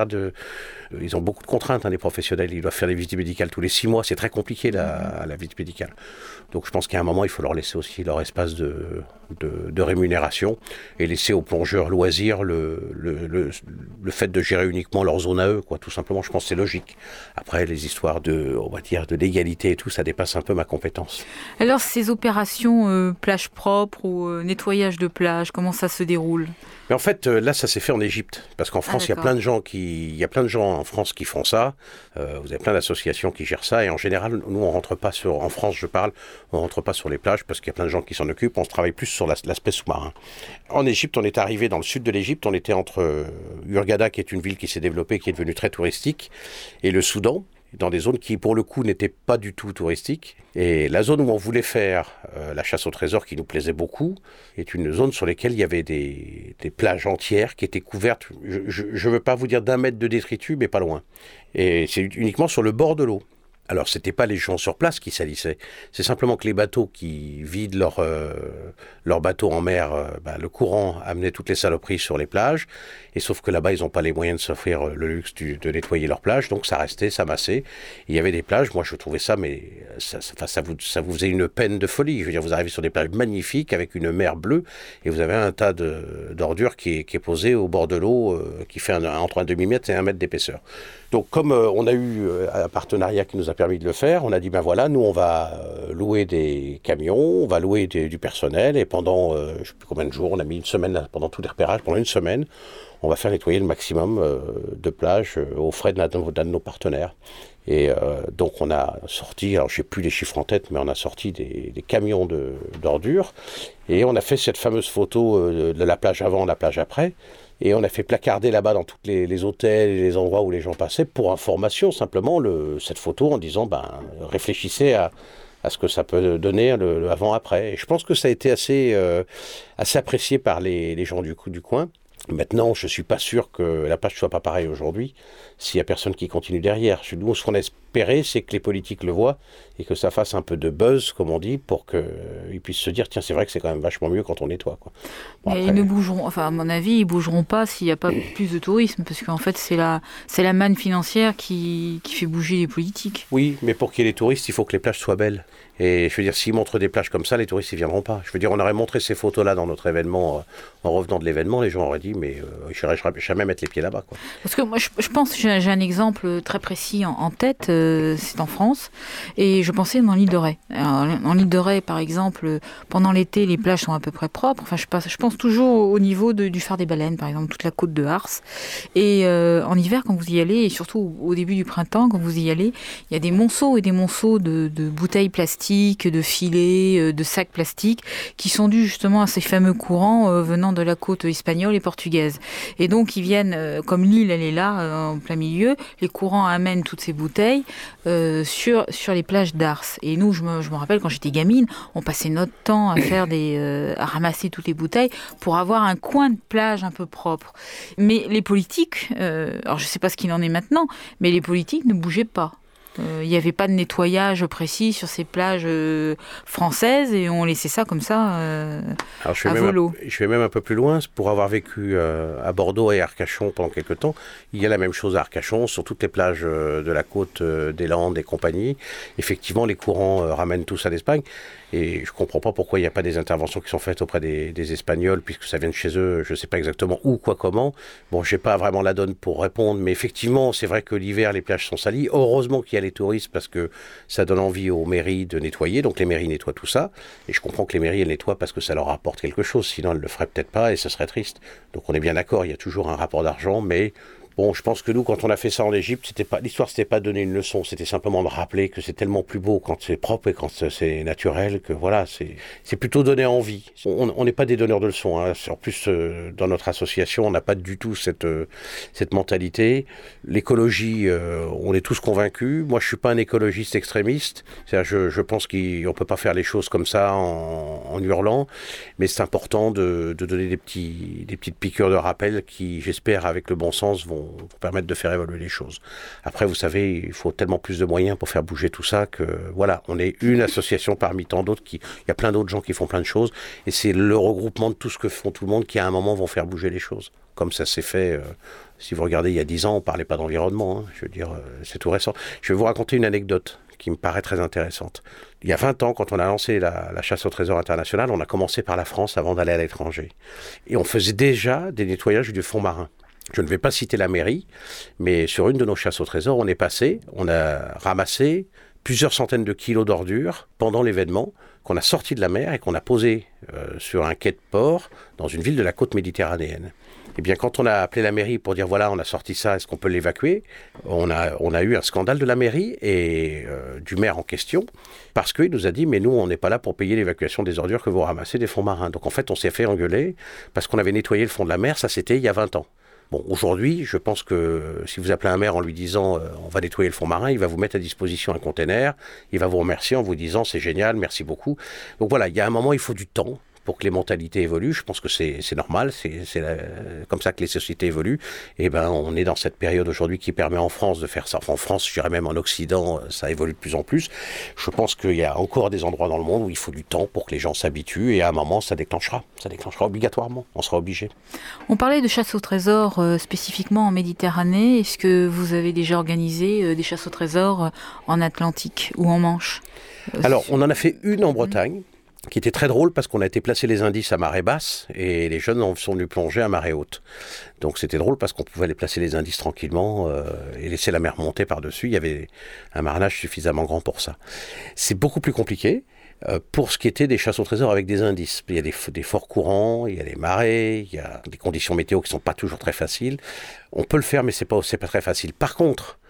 ils ont beaucoup de contraintes, les professionnels. Ils doivent faire des visites médicales tous les 6 mois. C'est très compliqué, la visite médicale. Donc, je pense qu'à un moment, il faut leur laisser aussi leur espace de rémunération et laisser aux plongeurs loisirs le fait de gérer uniquement leur zone à eux, quoi. Tout simplement, je pense que c'est logique. Après, les histoires de légalité et tout, ça dépasse un peu ma compétence. Alors, ces opérations plage propre ou nettoyage de plage, comment ça se déroule ? Mais en fait, là, ça s'est fait en Égypte, parce qu'en France, il y a plein de gens en France qui font ça. Vous avez plein d'associations qui gèrent ça, et en général, nous, on rentre pas en France, je parle, on rentre pas sur les plages, parce qu'il y a plein de gens qui s'en occupent. On se travaille plus sur l'aspect sous-marin. En Égypte, on est arrivé dans le sud de l'Égypte. On était entre Hurghada, qui est une ville qui s'est développée, qui est devenue très touristique, et le Soudan, dans des zones qui, pour le coup, n'étaient pas du tout touristiques. Et la zone où on voulait faire la chasse au trésor, qui nous plaisait beaucoup, est une zone sur laquelle il y avait des plages entières qui étaient couvertes, je ne veux pas vous dire d'1 mètre de détritus, mais pas loin. Et c'est uniquement sur le bord de l'eau. Alors, c'était pas les gens sur place qui salissaient. C'est simplement que les bateaux qui vident leur bateau en mer, le courant amenait toutes les saloperies sur les plages. Et sauf que là-bas, ils n'ont pas les moyens de s'offrir le luxe de nettoyer leurs plages. Donc, ça restait, ça massait. Il y avait des plages, moi, je trouvais ça, mais ça vous faisait une peine de folie. Je veux dire, vous arrivez sur des plages magnifiques avec une mer bleue et vous avez un tas d'ordures qui est posé au bord de l'eau, qui fait entre un demi-mètre et 1 mètre d'épaisseur. Donc, comme on a eu un partenariat qui nous a permis de le faire, on a dit, nous, on va louer des camions, on va louer du personnel, et pendant, je ne sais plus combien de jours, on a mis une semaine, pendant tous les repérages, pendant une semaine, on va faire nettoyer le maximum de plages aux frais d'un de nos partenaires. Et donc on a sorti, alors je n'ai plus les chiffres en tête, mais on a sorti des camions d'ordures. Et on a fait cette fameuse photo de la plage avant, la plage après. Et on a fait placarder là-bas dans tous les hôtels et les endroits où les gens passaient, pour information simplement, cette photo en disant, réfléchissez à ce que ça peut donner le avant-après. Et je pense que ça a été assez apprécié par les gens du coin. Maintenant, je ne suis pas sûr que la plage ne soit pas pareille aujourd'hui s'il n'y a personne qui continue derrière. Nous, ce qu'on a espéré, c'est que les politiques le voient et que ça fasse un peu de buzz, comme on dit, pour qu'ils puissent se dire, tiens, c'est vrai que c'est quand même vachement mieux quand on nettoie, quoi. Bon, après... Ils ne bougeront, à mon avis, ils ne bougeront pas s'il n'y a pas plus de tourisme, parce qu'en fait, c'est la manne financière qui fait bouger les politiques. Oui, mais pour qu'il y ait les touristes, il faut que les plages soient belles. Et je veux dire, s'ils montrent des plages comme ça, les touristes ne viendront pas. Je veux dire, on aurait montré ces photos-là dans notre événement, en revenant de l'événement, les gens auraient dit, mais je n'irai jamais mettre les pieds là-bas, quoi. Parce que moi, je pense, j'ai un exemple très précis en tête, c'est en France, et je pensais dans l'île de Ré. En l'île de Ré, par exemple, pendant l'été, les plages sont à peu près propres. Enfin, je pense toujours au niveau du phare des Baleines, par exemple, toute la côte de Ars. Et en hiver, quand vous y allez, et surtout au début du printemps, quand vous y allez, il y a des monceaux et des monceaux de bouteilles plastiques, de filets, de sacs plastiques, qui sont dus justement à ces fameux courants venant de la côte espagnole et portugaise. Et donc, ils viennent, comme l'île, elle est là, en plein milieu, les courants amènent toutes ces bouteilles sur les plages d'Ars. Et nous, je me rappelle, quand j'étais gamine, on passait notre temps à faire à ramasser toutes les bouteilles pour avoir un coin de plage un peu propre. Mais les politiques, alors je ne sais pas ce qu'il en est maintenant, mais les politiques ne bougeaient pas. Il n'y avait pas de nettoyage précis sur ces plages françaises et on laissait ça comme ça à volo. Je vais même un peu plus loin. Pour avoir vécu à Bordeaux et à Arcachon pendant quelques temps, il y a la même chose à Arcachon, sur toutes les plages de la côte des Landes et compagnie. Effectivement, les courants ramènent tous à l'Espagne. Et je ne comprends pas pourquoi il n'y a pas des interventions qui sont faites auprès des Espagnols, puisque ça vient de chez eux, je ne sais pas exactement où, quoi, comment. Bon, je n'ai pas vraiment la donne pour répondre, mais effectivement, c'est vrai que l'hiver, les plages sont salies. Heureusement qu'il y a les touristes, parce que ça donne envie aux mairies de nettoyer. Donc les mairies nettoient tout ça. Et je comprends que les mairies, elles nettoient parce que ça leur apporte quelque chose. Sinon, elles ne le feraient peut-être pas et ce serait triste. Donc on est bien d'accord, il y a toujours un rapport d'argent, mais... Bon, je pense que nous, quand on a fait ça en Égypte, l'histoire, c'était pas de donner une leçon, c'était simplement de rappeler que c'est tellement plus beau quand c'est propre et quand c'est naturel, que voilà, c'est plutôt donner envie. On n'est pas des donneurs de leçons, hein. En plus, dans notre association, on n'a pas du tout cette mentalité. L'écologie, on est tous convaincus. Moi, je suis pas un écologiste extrémiste. C'est-à-dire, je pense qu'on peut pas faire les choses comme ça en hurlant, mais c'est important de donner des petites piqûres de rappel qui, j'espère, avec le bon sens, vont permettre de faire évoluer les choses. Après, vous savez, il faut tellement plus de moyens pour faire bouger tout ça que, voilà, on est une association parmi tant d'autres il y a plein d'autres gens qui font plein de choses et c'est le regroupement de tout ce que font tout le monde qui, à un moment, vont faire bouger les choses. Comme ça s'est fait, si vous regardez, il y a 10 ans, on ne parlait pas d'environnement, hein, je veux dire, c'est tout récent. Je vais vous raconter une anecdote qui me paraît très intéressante. Il y a 20 ans, quand on a lancé la chasse au trésor internationale, on a commencé par la France avant d'aller à l'étranger. Et on faisait déjà des nettoyages du fond marin. Je ne vais pas citer la mairie, mais sur une de nos chasses au trésor, on a ramassé plusieurs centaines de kilos d'ordures pendant l'événement qu'on a sorti de la mer et qu'on a posé sur un quai de port dans une ville de la côte méditerranéenne. Eh bien, quand on a appelé la mairie pour dire voilà, on a sorti ça, est-ce qu'on peut l'évacuer ? On a eu un scandale de la mairie et du maire en question parce qu'il nous a dit mais nous, on n'est pas là pour payer l'évacuation des ordures que vous ramassez des fonds marins. Donc en fait, on s'est fait engueuler parce qu'on avait nettoyé le fond de la mer, ça c'était il y a 20 ans. Bon, aujourd'hui, je pense que si vous appelez un maire en lui disant on va nettoyer le fond marin, il va vous mettre à disposition un container, il va vous remercier en vous disant c'est génial, merci beaucoup. Donc voilà, il y a un moment, il faut du temps pour que les mentalités évoluent. Je pense que c'est normal, c'est comme ça que les sociétés évoluent. Et ben, on est dans cette période aujourd'hui qui permet en France de faire ça. Enfin, en France, je dirais même en Occident, ça évolue de plus en plus. Je pense qu'il y a encore des endroits dans le monde où il faut du temps pour que les gens s'habituent et à un moment, ça déclenchera obligatoirement. On sera obligé. On parlait de chasse au trésor spécifiquement en Méditerranée. Est-ce que vous avez déjà organisé des chasses au trésor en Atlantique ou en Manche ? Alors, on en a fait une en Bretagne, qui était très drôle parce qu'on a été placer les indices à marée basse et les jeunes sont venus plonger à marée haute. Donc c'était drôle parce qu'on pouvait aller placer les indices tranquillement et laisser la mer monter par-dessus. Il y avait un marnage suffisamment grand pour ça. C'est beaucoup plus compliqué pour ce qui était des chasses au trésor avec des indices. Il y a des forts courants, il y a des marées, il y a des conditions météo qui ne sont pas toujours très faciles. On peut le faire mais c'est pas très facile. Par contre,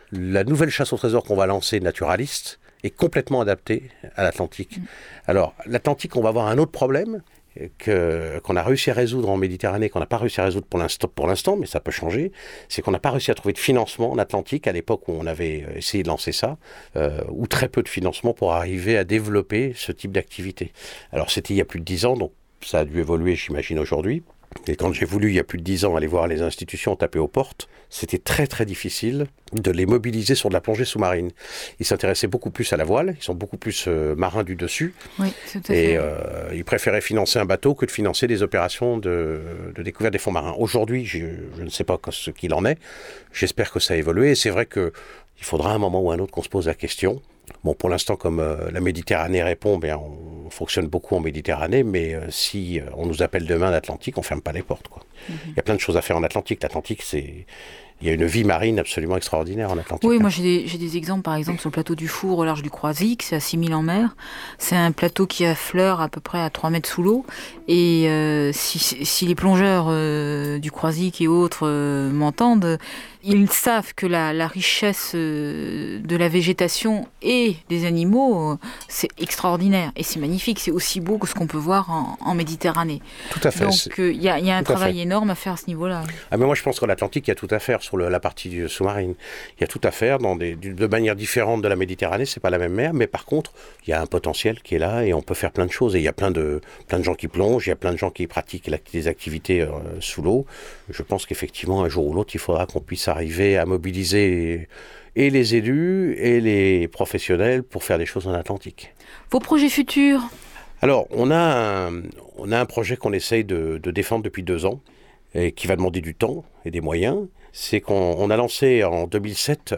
la nouvelle chasse au trésor qu'on va lancer, naturaliste, est complètement adaptée à l'Atlantique. Alors, l'Atlantique, on va avoir un autre problème qu'on a réussi à résoudre en Méditerranée, qu'on n'a pas réussi à résoudre pour l'instant, mais ça peut changer, c'est qu'on n'a pas réussi à trouver de financement en Atlantique à l'époque où on avait essayé de lancer ça, ou très peu de financement pour arriver à développer ce type d'activité. Alors c'était il y a plus de 10 ans, donc ça a dû évoluer, j'imagine, aujourd'hui. Et quand j'ai voulu, il y a plus de 10 ans, aller voir les institutions taper aux portes, c'était très très difficile de les mobiliser sur de la plongée sous-marine. Ils s'intéressaient beaucoup plus à la voile, ils sont beaucoup plus marins du dessus. Oui, tout à fait. Et ils préféraient financer un bateau que de financer des opérations de découverte des fonds marins. Aujourd'hui, je ne sais pas ce qu'il en est. J'espère que ça a évolué. Et c'est vrai qu'il faudra un moment ou un autre qu'on se pose la question. Bon, pour l'instant, comme la Méditerranée répond, on fonctionne beaucoup en Méditerranée, mais si on nous appelle demain d'Atlantique, on ne ferme pas les portes, quoi. Il y a plein de choses à faire en Atlantique. L'Atlantique, il y a une vie marine absolument extraordinaire en Atlantique. Oui, moi j'ai des exemples, par exemple, sur le plateau du Four, au large du Croisic, c'est à 6000 en mer. C'est un plateau qui affleure à peu près à 3 mètres sous l'eau. Et si les plongeurs du Croisic et autres m'entendent, ils savent que la richesse de la végétation et des animaux, c'est extraordinaire. Et c'est magnifique, c'est aussi beau que ce qu'on peut voir en Méditerranée. Tout à fait. Donc il y a un travail énorme à faire à ce niveau-là. Ah, mais moi je pense qu'en Atlantique, il y a tout à faire sur la partie sous-marine. Il y a tout à faire de manière différente de la Méditerranée, c'est pas la même mer, mais par contre, il y a un potentiel qui est là et on peut faire plein de choses. Et il y a plein de gens qui plongent, il y a plein de gens qui pratiquent des activités sous l'eau. Je pense qu'effectivement, un jour ou l'autre, il faudra qu'on puisse arriver à mobiliser et les élus et les professionnels pour faire des choses en Atlantique. Vos projets futurs ? Alors, on a un projet qu'on essaye de défendre depuis 2 ans et qui va demander du temps et des moyens. C'est qu'on a lancé en 2007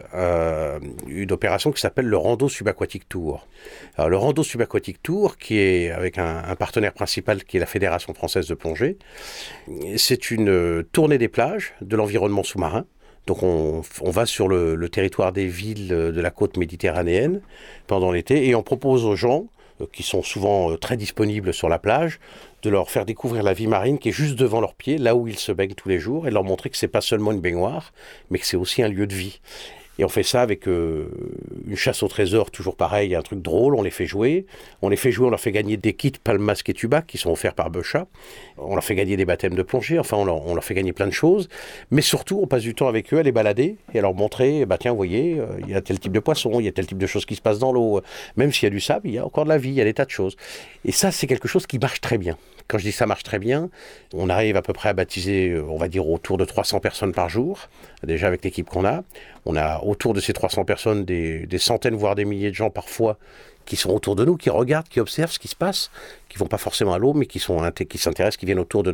une opération qui s'appelle le Rando Subaquatique Tour. Alors, le Rando Subaquatique Tour, qui est avec un partenaire principal qui est la Fédération française de plongée, c'est une tournée des plages de l'environnement sous-marin. Donc on va sur le territoire des villes de la côte méditerranéenne pendant l'été et on propose aux gens qui sont souvent très disponibles sur la plage, de leur faire découvrir la vie marine qui est juste devant leurs pieds, là où ils se baignent tous les jours, et de leur montrer que c'est pas seulement une baignoire, mais que c'est aussi un lieu de vie. Et on fait ça avec une chasse au trésor, toujours pareil, un truc drôle, on les fait jouer. On leur fait gagner des kits Palmas et Tubac qui sont offerts par Beuchat. On leur fait gagner des baptêmes de plongée, enfin on leur fait gagner plein de choses. Mais surtout, on passe du temps avec eux à les balader et à leur montrer, tiens, vous voyez, il y a tel type de poisson, il y a tel type de choses qui se passent dans l'eau. Même s'il y a du sable, il y a encore de la vie, il y a des tas de choses. Et ça, c'est quelque chose qui marche très bien. Quand je dis ça marche très bien, on arrive à peu près à baptiser, on va dire, autour de 300 personnes par jour, déjà avec l'équipe qu'on a. On a autour de ces 300 personnes des centaines, voire des milliers de gens parfois qui sont autour de nous, qui regardent, qui observent ce qui se passe, qui ne vont pas forcément à l'eau, mais qui s'intéressent, qui viennent autour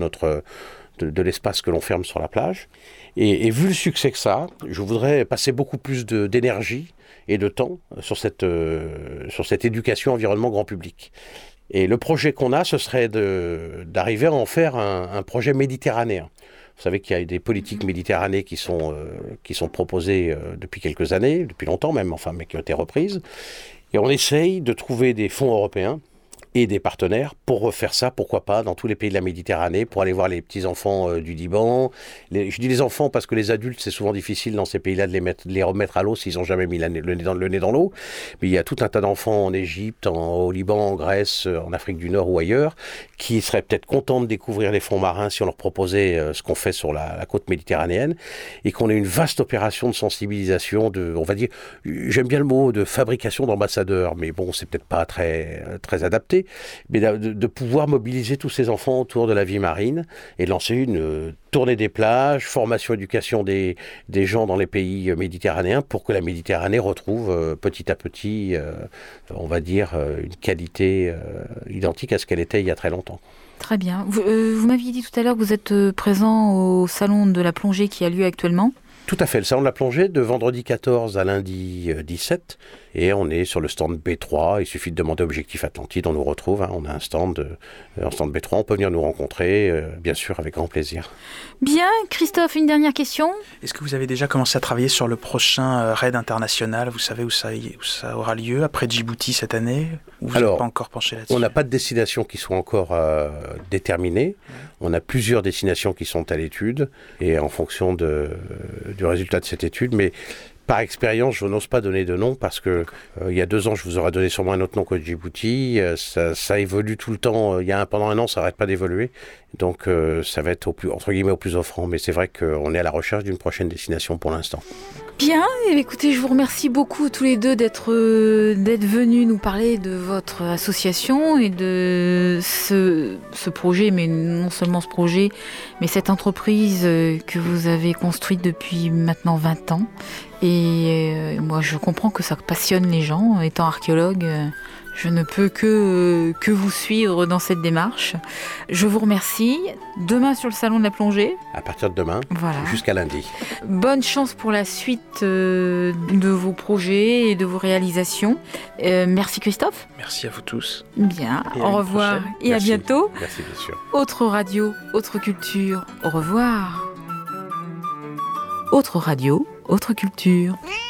de l'espace que l'on ferme sur la plage. Et vu le succès que ça a, je voudrais passer beaucoup plus d'énergie et de temps sur cette éducation environnement grand public. Et le projet qu'on a, ce serait d'arriver à en faire un projet méditerranéen. Vous savez qu'il y a des politiques méditerranéennes qui sont proposées depuis quelques années, depuis longtemps même, mais qui ont été reprises. Et on essaye de trouver des fonds européens et des partenaires pour refaire ça, pourquoi pas, dans tous les pays de la Méditerranée, pour aller voir les petits-enfants du Liban. Je dis les enfants parce que les adultes, c'est souvent difficile dans ces pays-là de les remettre à l'eau s'ils n'ont jamais mis le nez dans l'eau. Mais il y a tout un tas d'enfants en Égypte, au Liban, en Grèce, en Afrique du Nord ou ailleurs, qui seraient peut-être contents de découvrir les fonds marins si on leur proposait ce qu'on fait sur la côte méditerranéenne, et qu'on ait une vaste opération de sensibilisation, on va dire, j'aime bien le mot de fabrication d'ambassadeurs, mais bon, c'est peut-être pas très, très adapté, mais de pouvoir mobiliser tous ces enfants autour de la vie marine et de lancer une tournée des plages, formation, éducation des gens dans les pays méditerranéens pour que la Méditerranée retrouve petit à petit, on va dire, une qualité identique à ce qu'elle était il y a très longtemps. Très bien. Vous m'aviez dit tout à l'heure que vous êtes présent au salon de la plongée qui a lieu actuellement. Tout à fait, le salon de la plongée de vendredi 14 à lundi 17, et on est sur le stand B3, il suffit de demander Objectif Atlantide, on nous retrouve, on a un stand B3, on peut venir nous rencontrer, bien sûr, avec grand plaisir. Bien, Christophe, une dernière question. Est-ce que vous avez déjà commencé à travailler sur le prochain raid international ? Vous savez où ça aura lieu, après Djibouti cette année ? Ou vous n'êtes pas encore penché là-dessus ? On n'a pas de destination qui soit encore déterminée, on a plusieurs destinations qui sont à l'étude, et en fonction du résultat de cette étude, mais Par expérience, je n'ose pas donner de nom parce que il y a 2 ans, je vous aurais donné sûrement un autre nom que Djibouti. Ça évolue tout le temps. Pendant 1 an, ça n'arrête pas d'évoluer. Donc, ça va être entre guillemets au plus offrant. Mais c'est vrai qu'on est à la recherche d'une prochaine destination pour l'instant. Bien, écoutez, je vous remercie beaucoup tous les deux d'être venus nous parler de votre association et de ce projet, mais non seulement ce projet, mais cette entreprise que vous avez construite depuis maintenant 20 ans. Et moi, je comprends que ça passionne les gens. Étant archéologue, je ne peux que vous suivre dans cette démarche. Je vous remercie. Demain sur le salon de la plongée. À partir de demain, voilà. Jusqu'à lundi. Bonne chance pour la suite de vos projets et de vos réalisations. Merci Christophe. Merci à vous tous. Bien, au revoir et Merci. À bientôt. Merci, bien sûr. Autre radio, autre culture. Au revoir. Autre radio, autre culture.